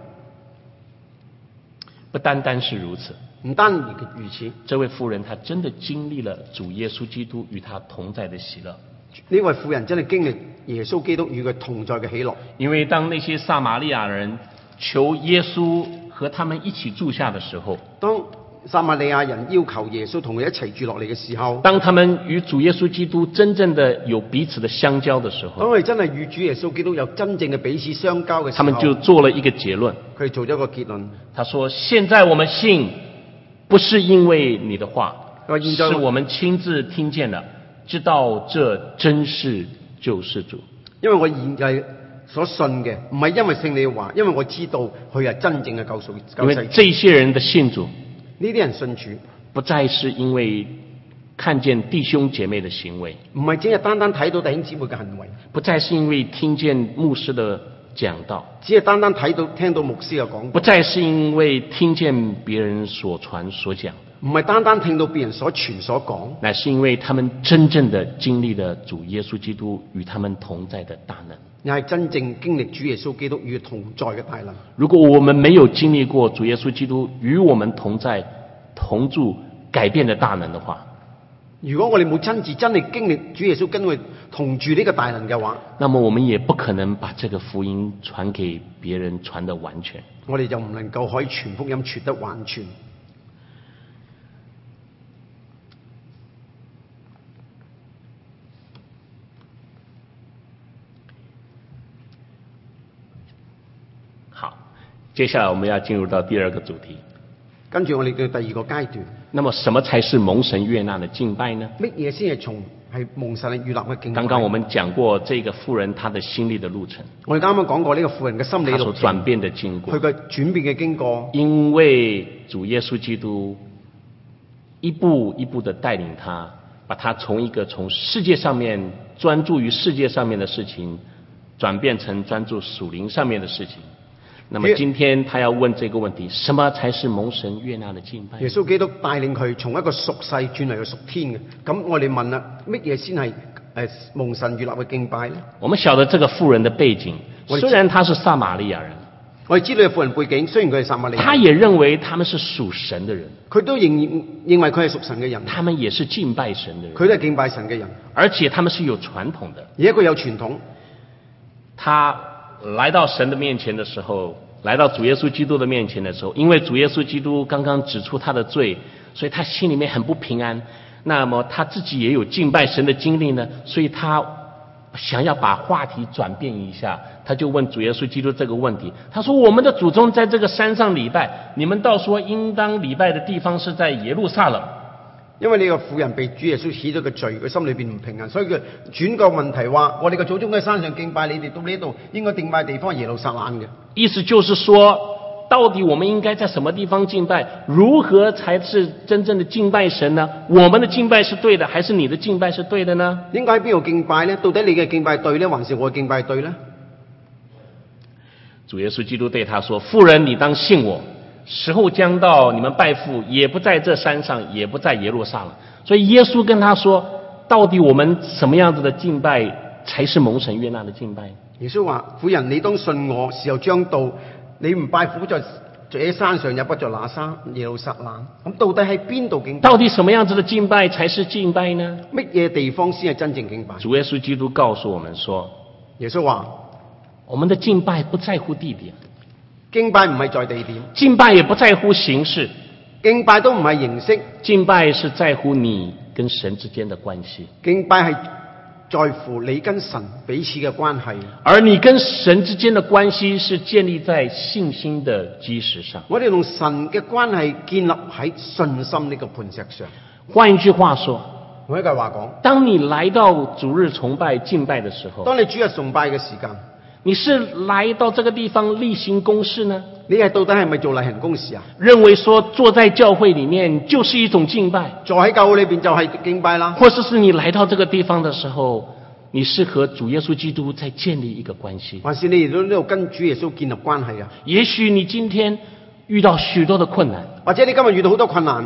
不單單是如此， 唔單如此， 這位婦人她真的經歷了主耶穌基督與她同在的喜樂。 呢位婦人真係經歷耶穌基督與佢同在嘅喜樂。 因為當那些撒瑪利亞人求耶穌和他們一起住下的時候， 當撒瑪利亞人要求耶穌同佢一齊住落嚟嘅時候， 當他們與主耶穌基督真正的有彼此的相交的時候， 當佢哋真係與主耶穌基督有真正嘅彼此相交嘅時候， 他們就做了一個結論。 佢哋做咗一個結論， 他說：現在我們信，不是因為你的話，是我們親自聽見了，知道這真是救世主。 因為我現在所信嘅唔係因為聖你嘅話，因為我知道佢係真正嘅救贖救世主。 因為這些人的信主， 呢啲人信主， 不再是因為看見弟兄姐妹的行為， 唔係只係單單睇到弟兄姊妹嘅行為， 不再是因為聽見牧師的講道， 只係單單睇到聽到牧師嘅講， 不再是因為聽見別人所傳所講， 唔係單單聽到別人所傳所講， 乃是因為他們真正的經歷了主耶穌基督與他們同在的大能。 又係真正經歷主耶穌基督與佢同在嘅大能。 如果我們沒有經歷過主耶穌基督與我們同在、同住、改變的大能的話， 如果我哋冇親自真係經歷主耶穌跟佢同住呢個大能嘅話， 那麼我們也不可能把這個福音傳給別人傳得完全。 我哋就唔能夠可以傳福音傳得完全。 好，接下來我們要進入到第二個主題。 跟住我哋嘅第二個階段， 那麼什麼才是蒙神悅納的敬拜呢？ 乜嘢先係從係蒙神悅納嘅敬拜？ 剛剛我們講過這個婦人她的心理的路程， 我哋啱啱講過呢個婦人嘅心理路程， 她所轉變的經過， 佢嘅轉變嘅經過， 因為主耶穌基督一步一步的帶領她，把她從一個從世界上面專注於世界上面的事情，轉變成專注屬靈上面的事情。那麼今天他要問這個問題，什麼才是蒙神悅納的敬拜？ 耶穌基督帶領佢從一個屬世轉嚟個屬天嘅。咁我哋問啦，乜嘢先係誒蒙神悅納嘅敬拜呢？ 我們曉得這個婦人的背景，雖然他是撒瑪利亞人， 我哋知道婦人背景，雖然佢係撒瑪利亞人， 他也認為他們是屬神的人， 佢都認認為佢係屬神嘅人， 他們也是敬拜神的人， 佢都係敬拜神嘅人， 而且他們是有傳統的。 而且佢有傳統。 他來到神的面前的時候，來到主耶穌基督的面前的時候，因為主耶穌基督剛剛指出他的罪，所以他心裡面很不平安。那麼他自己也有敬拜神的經歷呢，所以他想要把話題轉變一下，他就問主耶穌基督這個問題。他說：我們的祖宗在這個山上禮拜，你們倒說應當禮拜的地方是在耶路撒冷。 因為呢個婦人被主耶穌起咗個罪，佢心裏邊唔平衡，所以佢轉個問題話：我哋嘅祖宗喺山上敬拜，你哋到呢度應該敬拜地方係耶路撒冷嘅。 意思就是說，到底我們應該在什麼地方敬拜？如何才是真正的敬拜神呢？我們的敬拜是對的，還是你的敬拜是對的呢？ 應該喺邊度敬拜呢？到底你嘅敬拜對呢，還是我嘅敬拜對呢？ 主耶穌基督對他說：婦人，你當信我，時候將到，你們拜父也不在這山上，也不在耶路撒冷。所以耶穌跟他說，到底我們什麼樣子的敬拜才是蒙神悅納的敬拜？ 耶穌話：婦人，你當信我，時候將到，你唔拜父在這山上，也不在那山耶路撒冷。咁到底喺邊度敬拜？ 到底什麼樣子的敬拜才是敬拜呢？ 乜嘢地方先係真正敬拜？ 主耶穌基督告訴我們說， 耶穌話： 我們的敬拜不在乎地點， 敬拜唔係在地點， 敬拜也不在乎形式， 敬拜都唔係形式， 敬拜是在乎你跟神之間的關係。 敬拜係在乎你跟神彼此嘅關係， 而你跟神之間的關係是建立在信心的基石上。 我哋同神嘅關係建立喺信心呢個磐石上。 換一句話說， 換一句話講， 當你來到主日崇拜敬拜的時候， 當你主日崇拜嘅時間， 你是來到這個地方例行公事呢？ 你係到底係咪做例行公事啊？ 認為說坐在教會裡面就是一種敬拜， 坐喺教會裏邊就係敬拜啦。 或者是你來到這個地方的時候，你是和主耶穌基督在建立一個關係， 還是你嚟到呢度跟主耶穌建立關係啊？ 也許你今天遇到許多的困難， 或者你今日遇到好多困難，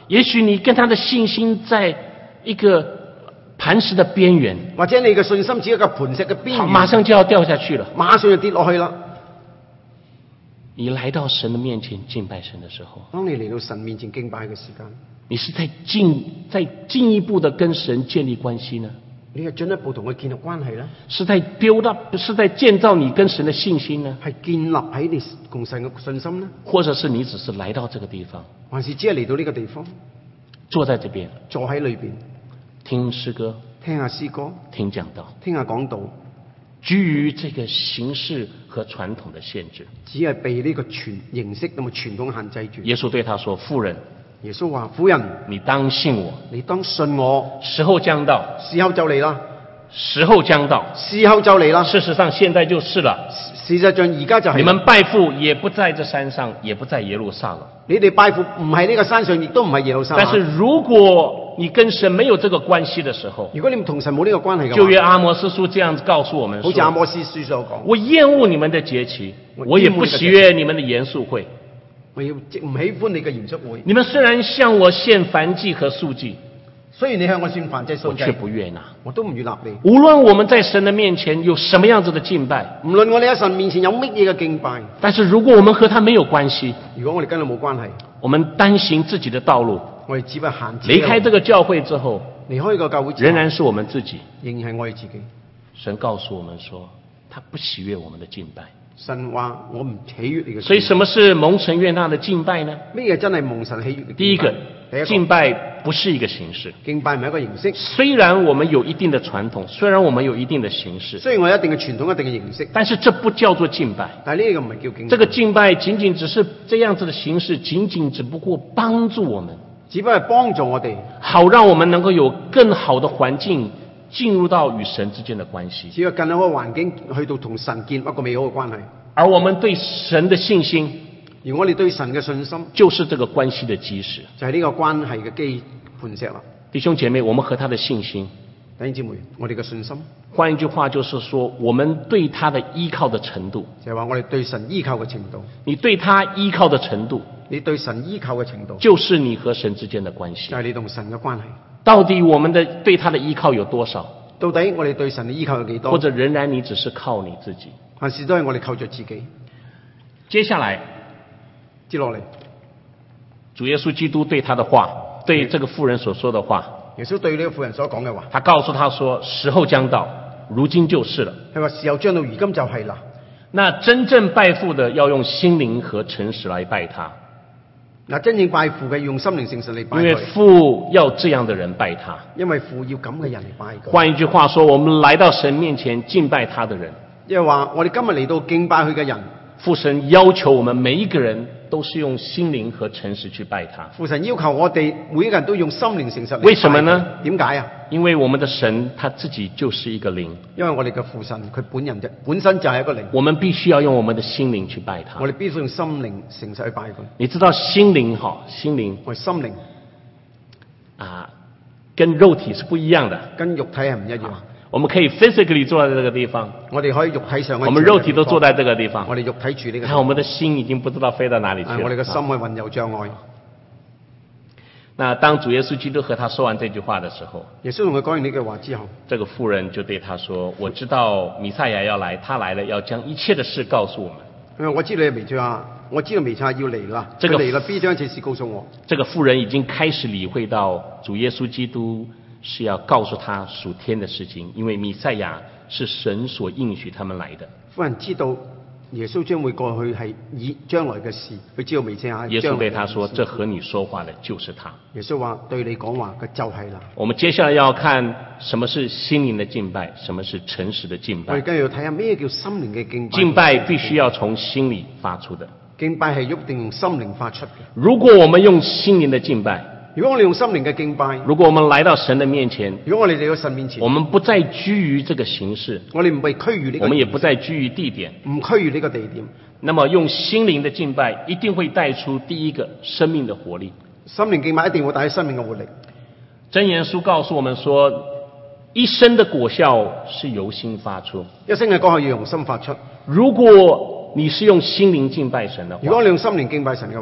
也許你跟他的信心在一個磐石的邊緣， 或者你嘅信心只係一個磐石嘅邊好， 緣， 馬上就要掉下去了。 馬上就跌落去啦。 你來到神的面前敬拜神的時候， 當你嚟到神面前敬拜嘅時間， 你是在進在進一步的跟神建立關係呢？ 你係進一步同佢建立關係啦， 是在 build up， 是在建造你跟神的信心呢？ 係建立喺你共神嘅信心呢？ 或者是你只是來到這個地方， 還是只係嚟到呢個地方， 坐在這邊， 坐喺裏邊聽詩歌， 聽下詩歌， 聽講道， 聽下講道， 居於這個形式和傳統的限制。 只係被呢個傳形式同埋傳統限制住。 耶穌對他說：婦人， 耶穌話：婦人， 你當信我， 你當信我， 時候將到， 時候就嚟啦， 時候將到， 時候就嚟啦。 事實上現在就是了。 事實上而家就係、 你們拜父也不在這山上，也不在耶路撒冷。 你哋拜父唔係呢個山上，亦都唔係耶路撒冷。 但是如果你跟神沒有這個關係的時候， 如果你們同神冇呢個關係嘅話， 舊約阿摩司書這樣子告訴我們說， 好似阿摩司書所講， 我厭惡你們的節期，我也不喜悅你們的嚴肅會。 我要唔喜歡你嘅嚴肅會。 你們雖然向我獻燔祭和素祭， 雖然你向我獻燔祭素祭， 我卻不悅納。 我都唔悅納你。 無論我們在神的面前有什麼樣子的敬拜， 無論我哋喺神面前有乜嘢嘅敬拜， 但是如果我們和他沒有關係， 如果我哋跟佢冇關係， 我們單行自己的道路， 我哋只不過行離開這個教會之後， 離開呢個教會之後， 仍然是我們自己。 仍然係我哋自己。 神告訴我們說，他不喜悅我們的敬拜。 神話我唔喜悅你嘅敬拜。 所以什麼是蒙神悅納的敬拜呢？ 咩嘢真係蒙神喜悅嘅敬拜？ 第一個， 第一個敬拜不是一個形式。 敬拜唔係一個形式。 雖然我們有一定的傳統，雖然我們有一定的形式， 雖然我有一定嘅傳統、一定嘅形式， 但是這不叫做敬拜。 但係呢個唔係叫敬拜。 這個敬拜僅僅只是這樣子的形式，僅僅只不過幫助我們， 只不過係幫助我哋， 好讓我們能夠有更好的環境進入到與神之間的關係， 只有更好嘅環境去到同神建立一個美好嘅關係。 而我們對神的信心， 而我哋對神嘅信心， 就是這個關係的基石， 就係呢個關係嘅基磐石啦。 弟兄姐妹，我們和他的信心， 弟兄姊妹，我哋嘅信心， 換一句話就是說，我們對他的依靠的程度， 就係話我哋對神依靠嘅程度。 你對他依靠的程度， 你對神依靠嘅程度， 就是你和神之間的關係。 就係你同神嘅關係。 到底我們的對他的依靠有多少？ 到底我哋對神嘅依靠有幾多？ 或者仍然你只是靠你自己？ 還是都係我哋靠着自己？ 接下來接落嚟， 主耶穌基督對他的話，對這個婦人所說的話， 耶穌對呢個婦人所講嘅話， 他告訴他說：時候將到，如今就是了。 佢話時候將到，如今就係啦。 那真正拜父的要用心靈和誠實來拜他。 嗱，真正拜父嘅要用心靈誠實嚟拜佢， 因為父要這樣的人拜他。 因為父要咁嘅人嚟拜佢。 換一句話說，我們來到神面前敬拜他的人， 即係話我哋今日嚟到敬拜佢嘅人， 父神要求我們每一個人都是用心靈和誠實去拜他。 父神要求我哋每一個人都用心靈誠實嚟拜佢。 為什麼呢？ 點解啊？ 因為我們的神他自己就是一個靈， 因為我哋嘅父神佢本人就本身就係一個靈， 我們必須要用我們的心靈去拜他。 我哋必須用心靈誠實去拜佢。 你知道心靈哈，心靈我哋心靈啊，跟肉體是不一樣的， 跟肉體係唔一樣。 我們可以 physically 坐在這個地方， 我哋可以肉體上， 我們肉體都坐在這個地方， 我哋肉體住呢個地方， 但我們的心已經不知道飛到哪裡去了。 我哋嘅心係混有障礙。 那當主耶穌基督和他說完這句話的時候， 耶穌同佢講完呢句話之後， 這個婦人就對他說：我知道彌賽亞要來，他來了要將一切的事告訴我們。 因為我知道你彌賽亞，我知道彌賽亞要嚟啦，佢嚟啦，必將一切事告訴我。 這個婦人已經開始理會到主耶穌基督是要告訴他屬天的事情，因為彌賽亞是神所應許他們來的。 婦人知道耶穌將會過去係以將來嘅事，佢知道彌賽亞。 耶穌對他說：這和你說話的就是他。 耶穌話對你講話嘅就係啦。 我們接下來要看什麼是心靈的敬拜，什麼是誠實的敬拜。 我哋跟住要睇下咩叫心靈嘅敬拜。 敬拜必須要從心裡發出的。 敬拜係一定用心靈發出嘅。 如果我們用心靈的敬拜， 如果我哋用心靈嘅敬拜， 如果我們來到神的面前， 如果我哋嚟到神面前， 我們不再居於這個形式， 我哋唔被拘於呢個， 我們也不再居於地點， 唔拘於呢個地點。 那麼用心靈的敬拜一定會帶出第一個生命的活力。 心靈敬拜一定會帶出生命嘅活力。 箴言書告訴我們說，一生的果效是由心發出， 一生嘅果效要由心發出。 如果你是用心靈敬拜神的話， 如果你用心靈敬拜神嘅話，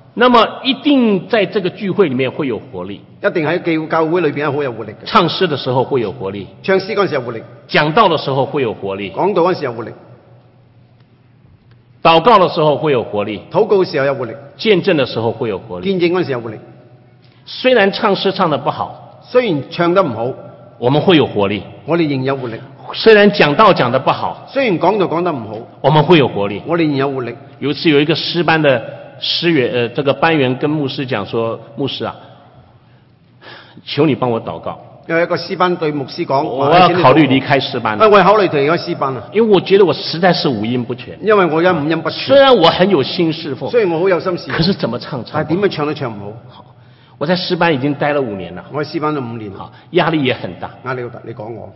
那么一定在这个聚会里面会有活力， 一定喺教教會裏邊係好有活力嘅。 唱詩的時候會有活力， 唱詩嗰陣時有活力， 講道的時候會有活力， 講道嗰陣時有活力， 禱告的時候會有活力， 禱告嘅時候有活力， 見證的時候會有活力。 見證嗰陣時有活力。 雖然唱詩唱得不好， 雖然唱得唔好， 我們會有活力； 我哋仍有活力。 雖然講道講得不好， 雖然講道講得唔好， 我們會有活力。 我哋仍有活力。 有一次有一個詩班的詩員，呃，這個班員跟牧師講說：牧師啊，求你幫我禱告。 有一個詩班對牧師講： 我要考慮離開詩班了。 我要考慮離開詩班啦， 因為我覺得我實在是五音不全。 因為我而家五音不全。 雖然我很有心侍奉， 雖然我好有心侍奉， 可是怎麼唱唱？ 但係點樣唱都唱唔好。 好，我在詩班已經待了五年了。 我喺詩班都五年， 好，壓力也很大。 壓力好大，你講我。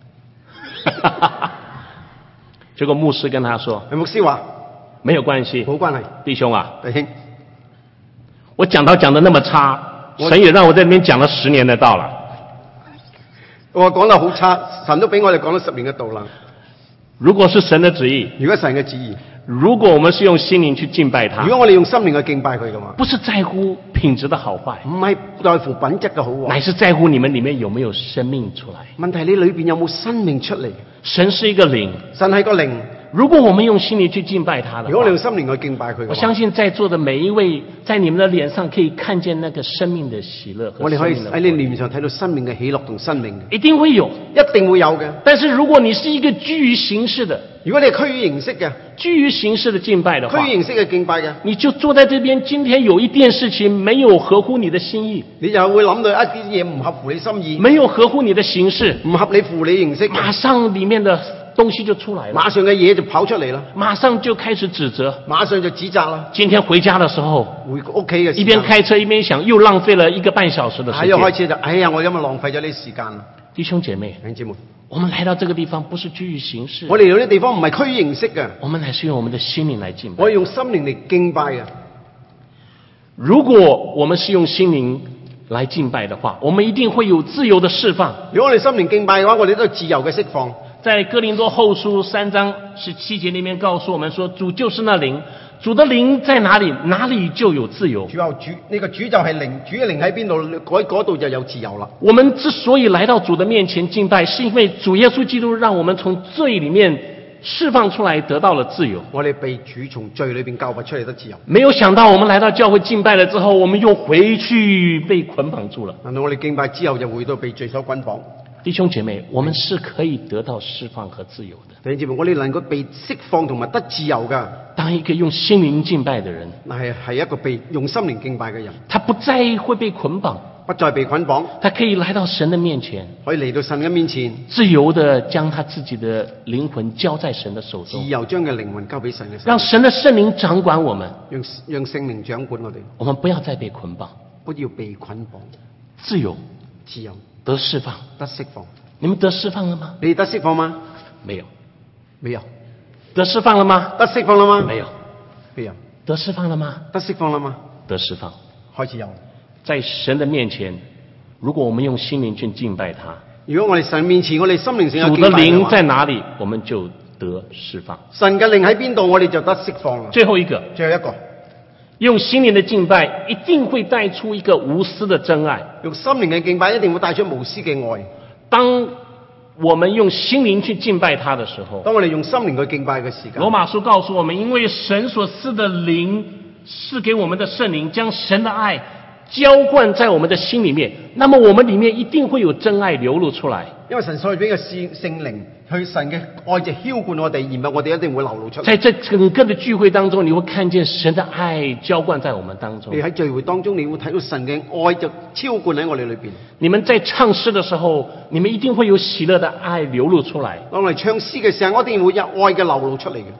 結果牧師跟他說： 牧師話沒有關係， 冇關係， 弟兄啊， 弟兄， 我講道講得那麼差，神也讓我在那邊講了十年的道了。 我講得好差，神都俾我哋講咗十年嘅道啦。 如果是神的旨意， 如果神嘅旨意， 如果我們是用心靈去敬拜他， 如果我哋用心靈去敬拜佢嘅話， 不是在乎品質的好壞， 唔係在乎品質嘅好壞， 乃是在乎你們裡面有沒有生命出來。 問題你裏邊有冇生命出嚟？ 神是一個靈， 神係個靈。 如果我們用心靈去敬拜他的話， 如果你用心靈去敬拜佢嘅話， 我相信在座的每一位，在你們的臉上可以看見那個生命的喜樂和我哋可以生命的喺你臉上睇到生命嘅喜樂同生命嘅， 一定會有， 一定會有嘅。 但是如果你是一個居於形式的， 如果你係趨於形式嘅， 居於形式的敬拜的話， 趨於形式嘅敬拜嘅， 你就坐在這邊，今天有一件事情沒有合乎你的心意， 你就會諗到一啲嘢唔合乎你心意， 沒有合乎你的形式， 唔合你乎你形式， 馬上裡面的東西就出來了， 馬上嘅嘢就跑出嚟啦， 馬上就開始指責， 馬上就指責啦。 今天回家的時候， 回屋企嘅時一邊開車一邊想，又浪費了一個半小時的時間。 係啊，開車就哎呀，我因為浪費咗呢時間啦。 弟兄姐妹， 弟兄姊妹， 我們來到這個地方不是居於形式， 我哋有啲地方唔係趨於形式嘅， 我們乃是用我們的心靈來敬拜。 我哋用心靈嚟敬拜嘅。 如果我們是用心靈來敬拜的話，我們一定會有自由的釋放。 如果我哋心靈敬拜嘅話，我哋都係自由嘅釋放。 在哥林多後書三章十七節裏面告訴我們說，主就是那靈，主的靈在哪裏，哪裏就有自由。 主要主呢、這個主就係靈，主嘅靈喺邊度，嗰嗰度就有自由啦。 我們之所以來到主的面前敬拜，是因為主耶穌基督讓我們從罪裏面釋放出來，得到了自由。 我哋被主從罪裏邊救拔出嚟得自由。 沒有想到我們來到教會敬拜了之後，我們又回去被捆綁住了。 難道我哋敬拜之後就回到被罪所捆綁？ 弟兄姐妹，我們是可以得到釋放和自由的。 弟兄姐妹，我哋能夠被釋放同埋得自由噶。 當一個用心靈敬拜的人， 係係一個被用心靈敬拜嘅人， 他不再會被捆綁， 不再被捆綁， 他可以來到神的面前， 可以嚟到神嘅面前， 自由地將他自己的靈魂交在神的手中， 自由將嘅靈魂交俾神嘅手， 讓神的聖靈掌管我們， 讓讓聖靈掌管我哋， 我們不要再被捆綁， 不要被捆綁， 自由， 自由， 得釋放， 得釋放。 你們得釋放了嗎？ 你得釋放嗎？ 沒有， 沒有。 得釋放了嗎？ 得釋放了嗎？ 沒有， 沒有。 得釋放了嗎？ 得釋放了嗎？ 得釋放， 開始有。 在神的面前，如果我們用心靈去敬拜他， 如果我哋神面前，我哋心靈上有主的敬拜嘅話， 靈在哪裡，我們就得釋放。 神嘅靈喺邊度，我哋就得釋放啦。 最後一個， 最後一個， 用心靈的敬拜一定會帶出一個無私的真愛。 用心靈嘅敬拜一定會帶出無私嘅愛。 當我們用心靈去敬拜他的時候， 當我哋用心靈去敬拜嘅時間， 羅馬書告訴我們，因為神所賜的靈賜給我們的聖靈，將神的愛澆灌在我們的心裡面，那麼我們裡面一定會有真愛流露出來。 因為神所俾嘅聖聖靈，去神嘅愛就澆灌我哋，而唔係我哋一定會流露出嚟。 在這整個的聚會當中，你會看見神的愛澆灌在我們當中。 你喺聚會當中，你會睇到神嘅愛就澆灌喺我哋裏邊。 你們在唱詩的時候，你們一定會有喜樂的愛流露出來。 當我哋唱詩嘅時候，我一定會有愛嘅流露出嚟嘅。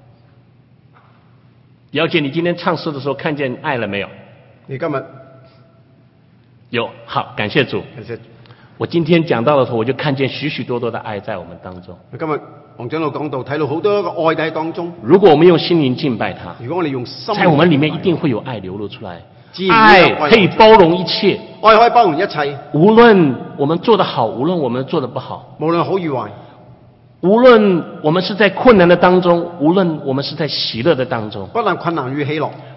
了解你今天唱詩的時候看見愛了沒有？ 你今日有，好，感謝主。 其實我今天講到的時候，我就看見許許多多的愛在我們當中。 今日黃長老講到，睇到好多個愛喺當中。 如果我們用心靈敬拜他， 如果我哋用心， 在我們裡面一定會有愛流露出來。 愛愛可以包容一切， 愛可以包容一切。 無論我們做得好，無論我們做得不好， 無論好與壞， 無論我們是在困難的當中，無論我們是在喜樂的當中， 不論困難與喜樂， 無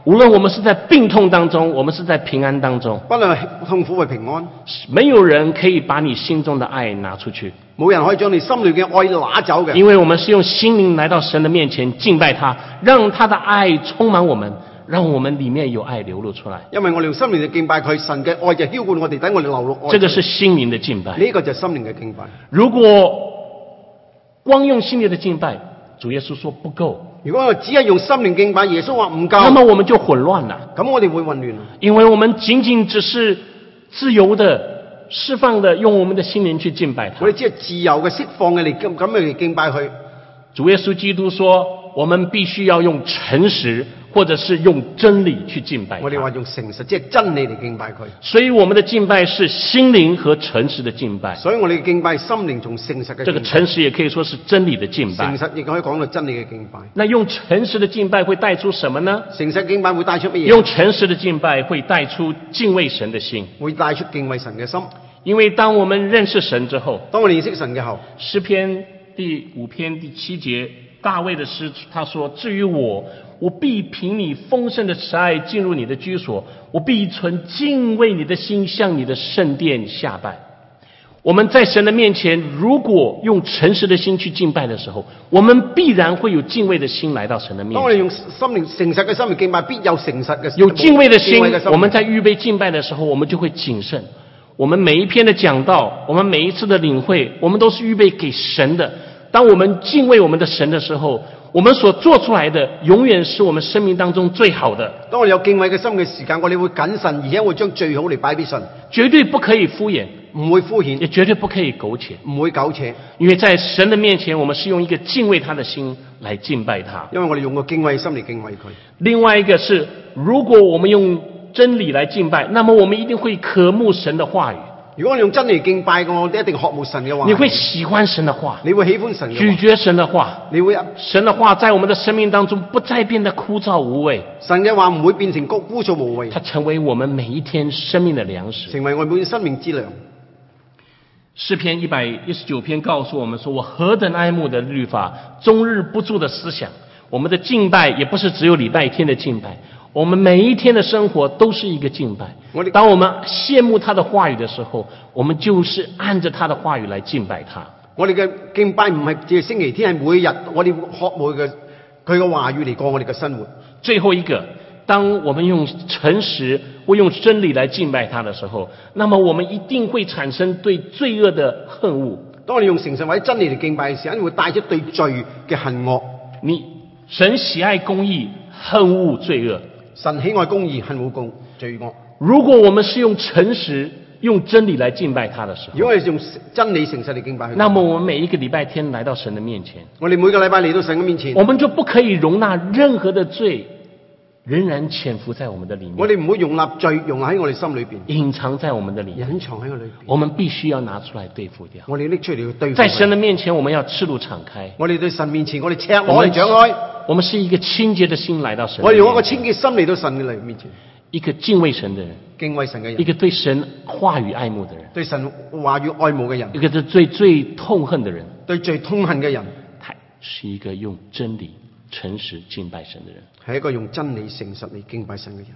无论我们是在病痛当中，我们是在平安当中， 不論係痛苦或平安， 没有人可以把你心中的爱拿出去， 冇人可以將你心裏嘅愛拿走嘅。 因为我們是用心靈來到神的面前敬拜他，讓他的愛充滿我們，讓我們裡面有愛流露出來。 因為我哋用心靈去敬拜佢，神嘅愛就澆灌我哋，等我哋流露愛。 這個是心靈的敬拜。 呢個就係心靈嘅敬拜。 如果光用心靈的敬拜，主耶穌說不夠， 如果我只係用心靈敬拜，耶穌話唔夠， 那麼我們就混亂了。 咁我哋會混亂。 因為我們僅僅只是自由的、釋放的，用我們的心靈去敬拜他。 我哋只係自由嘅、釋放嘅嚟咁咁嚟敬拜佢。 主耶穌基督說，我們必須要用誠實，或者是用真理去敬拜他。 我哋話用誠實，即係真理嚟敬拜佢。 所以我們的敬拜是心靈和誠實的敬拜。 所以我哋嘅敬拜心靈從誠實嘅敬拜。 這個誠實也可以說是真理的敬拜。 誠實亦可以講到真理嘅敬拜。 那用誠實的敬拜會帶出什麼呢？ 誠實敬拜會帶出乜嘢？ 用誠實的敬拜會帶出敬畏神的心。 會帶出敬畏神嘅心。 因為當我們認識神之後， 當我哋認識神嘅後， 詩篇第五篇第七節，大衛的詩他說：至於我，我必憑你豐盛的慈愛進入你的居所，我必存敬畏你的心向你的聖殿下拜。我們在神的面前，如果用誠實的心去敬拜的時候，我們必然會有敬畏的心來到神的面前。 當我哋用心靈誠實嘅心去敬拜，必有誠實嘅有敬畏的心。我們在預備敬拜的時候，我們就會謹慎。我們每一篇的講道，我們每一次的領會，我們都是預備給神的。當我們敬畏我們的神的時候，我們所做出來的永遠是我們生命當中最好的。 當我哋有敬畏嘅心嘅時間，我哋會謹慎，而且會將最好嚟擺俾神， 絕對不可以敷衍， 唔會敷衍， 也絕對不可以苟且， 唔會苟且。 因為在神的面前，我們是用一個敬畏他的心來敬拜他。 因為我哋用個敬畏心嚟敬畏佢。 另外一個是，如果我們用真理來敬拜，那麼我們一定會渴慕神的話語。 如果你用真理敬拜嘅，我哋一定渴慕神嘅話。 你會喜歡神的話， 你會喜歡神嘅話， 咀嚼神的話， 你會神的話在我們的生命當中不再變得枯燥無味。 神嘅話唔會變成枯燥無味， 它成為我們每一天生命的糧食， 成為我們每天生命之糧。 詩篇一百一十九篇告訴我們說：我何等愛慕的律法，終日不住的思想。我們的敬拜也不是只有禮拜天的敬拜，我們每一天的生活都是一個敬拜。當我們羨慕他的話語的時候，我們就是按着他的話語來敬拜他。 我哋嘅敬拜唔係只係星期天，係每日我哋渴慕嘅佢嘅話語嚟過我哋嘅生活。 最後一個，當我們用誠實或用真理來敬拜他的時候，那麼我們一定會產生對罪惡的恨惡。 當我哋用誠實或者真理嚟敬拜嘅時候，會帶出對罪嘅恨惡。 你神喜愛公義，恨惡罪惡。 神喜愛公義，恨惡公罪惡。 如果我們是用誠實、用真理來敬拜他的時候， 如果我哋用真理誠實嚟敬拜佢， 那麼我們每一個禮拜天來到神的面前， 我哋每個禮拜嚟到神嘅面前， 我們就不可以容納任何的罪仍然潛伏在我們的裡面。 我哋唔會容納罪容納喺我哋心裏邊， 隱藏在我們的裡面， 隱藏喺我裏邊。 我們必須要拿出來對付掉。 我哋拎出嚟去對付。 在神的面前，我們要赤露敞開。 我哋對神面前，我哋赤裸嚟敞開。 我們是一個清潔的心來到神的面前， 我哋用一個清潔心嚟到神嘅面前， 一個敬畏神的人， 敬畏神嘅人， 一個對神話語愛慕的人， 對神話語愛慕嘅人， 一個是最最痛恨的人， 對最痛恨嘅人， 他是一個用真理、誠實敬拜神的人， 係一個用真理、誠實嚟敬拜神嘅人。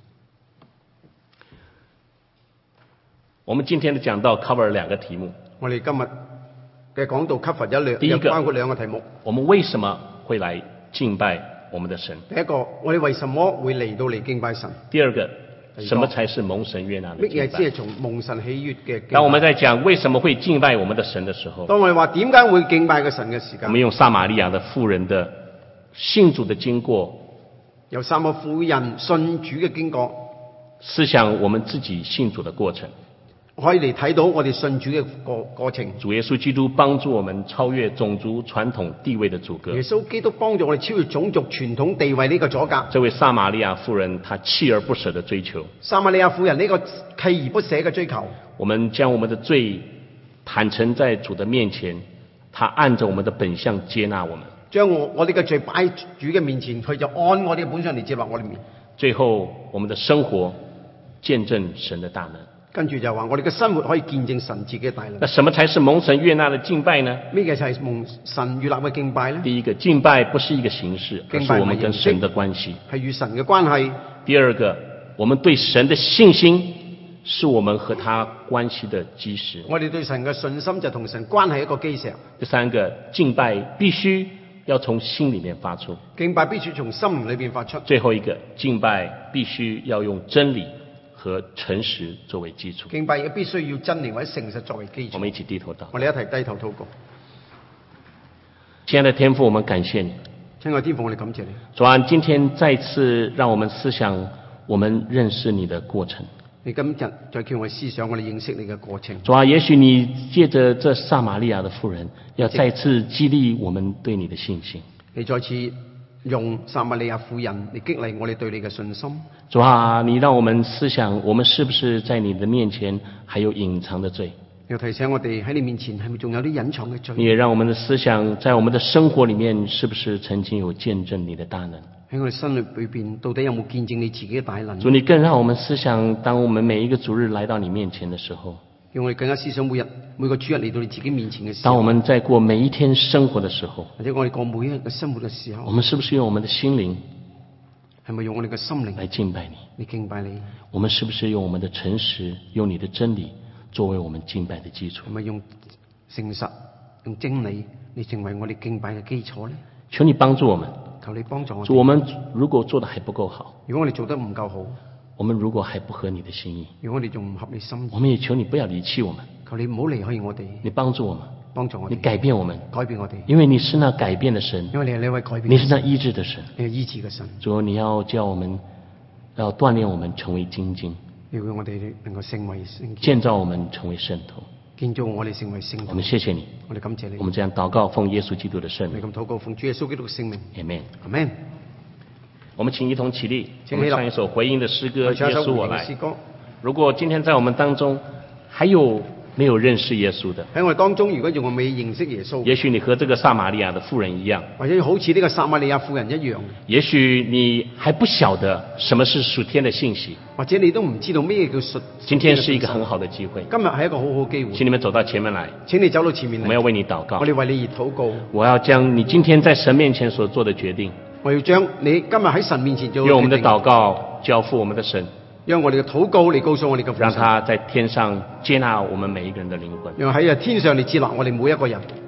我們今天的講道 cover 兩個題目。 我哋今日嘅講道 cover 咗兩， 第一個包括兩個題目。 我們為什麼會來敬拜我們的神？ 第一個，我哋為什麼會嚟到嚟敬拜神？ 第二個，什麼才是蒙神悅納的敬拜？ 乜嘢先係從蒙神喜悅嘅敬拜？ 當我們在講為什麼會敬拜我們的神的時候， 當我哋話點解會敬拜個神嘅時間， 我們用撒瑪利亞的婦人的信主的經過， 有三個婦人信主嘅經過， 思想我們自己信主的過程， 可以嚟睇到我哋信主嘅過過程。 主耶穌基督幫助我們超越種族傳統地位的阻隔。 耶穌基督幫助我哋超越種族傳統地位呢個阻隔。 這位撒瑪利亞婦人，她鍥而不捨的追求。 撒瑪利亞婦人呢個鍥而不捨嘅追求。我們將我們的罪坦誠在主的面前，他按着我們的本相接納我們。 將我我哋嘅罪擺主嘅面前，佢就按我哋嘅本相嚟接納我哋面。 最後，我們的生活見證神的大能。 跟住就話我哋嘅生活可以見證神自己嘅大能。 那什麼才是蒙神悦納的敬拜呢？ 咩嘅就係蒙神悦納嘅敬拜咧？ 第一個，敬拜不是一個形式，而是我們跟神的關係。 係與神嘅關係。 第二個，我們對神的信心是我們和他關係的基石。 我哋對神嘅信心就同神關係一個基石。 第三個，敬拜必須要從心裡面發出。 敬拜必須從心靈裏邊發出。 最後一個，敬拜必須要用真理和誠實作為基礎。 敬拜也必須要真理或者誠實作為基礎。 我們一起低頭禱告。 我哋一齊低頭禱告。 親愛的天父，我們感謝你。 親愛的天父，我哋感謝你。 主啊，今天再次讓我們思想我們認識你的過程。 你今日再叫我思想我哋認識你嘅過程。 主啊，也許你借着這撒瑪利亞的婦人，要再次激勵我們對你的信心。 你再次用撒瑪利亞婦人嚟激勵我哋對你嘅信心。 主啊，你讓我們思想，我們是不是在你的面前還有隱藏的罪？ 又提醒我哋喺你面前係咪仲有啲隱藏嘅罪？ 你也讓我們的思想，在我們的生活裡面，是不是曾經有見證你的大能？ 喺我哋心裏邊，到底有冇見證你自己嘅大能？ 主，你更讓我們思想，當我們每一個主日來到你面前的時候， 讓我哋更加思想每日每個主日嚟到你自己面前嘅時候。 當我們在過每一天生活的時候， 或者我哋過每一日嘅生活嘅時候， 我們是不是用我們的心靈， 係咪用我哋嘅心靈來敬拜你？ 嚟敬拜你？ 我們是不是用我們的誠實，用你的真理作為我們敬拜的基礎？ 係咪用誠實、用真理嚟成為我哋敬拜嘅基礎呢？ 求你幫助我們。 求你幫助我哋。 主，我們如果做得還不夠好， 如果我哋做得唔夠好， 我們如果還不合你的心意， 如果我哋仲唔合你心意， 我們也求你不要離棄我們。 求你唔好離開我哋。 你幫助我們， 幫助我哋。 你改變我們， 改變我哋。因因為你是那改變的神， 因為你係呢位改變。 你是那醫治的神， 你係醫治嘅神。 主，你要叫我們，要鍛鍊我們成為精進， 要我哋能夠成為聖潔， 建造我們成為聖徒。 建造我哋成為聖徒。 我們謝謝你， 我哋感謝你。 我們這樣禱告，奉耶穌基督的聖名。 你咁禱告，奉主耶穌基督嘅聖名。 Amen。 Amen。 我們請一同起立，我請起立們唱一首回應的詩歌《耶穌我來》。 詩歌。 如果今天在我們當中還有沒有認識耶穌的， 喺我哋當中，如果仲未認識耶穌， 也許你和這個撒瑪利亞的婦人一樣， 或者好似呢個撒瑪利亞婦人一樣， 也許你還不曉得什麼是屬天的信息， 或者你都唔知道咩叫屬。 今天是一個很好的機會， 今日係一個好好嘅機會， 請你們走到前面來， 請你走到前面嚟， 我們要為你禱告， 我哋為你而禱告。 我要將你今天在神面前所做的決定， 我要將你今日喺神面前做嘅決定， 用我們的禱告交付我們的神， 讓我哋嘅禱告嚟告訴我哋嘅父神， 讓他在天上接納我們每一個人的靈魂。 讓喺天上嚟接納我哋每一個人。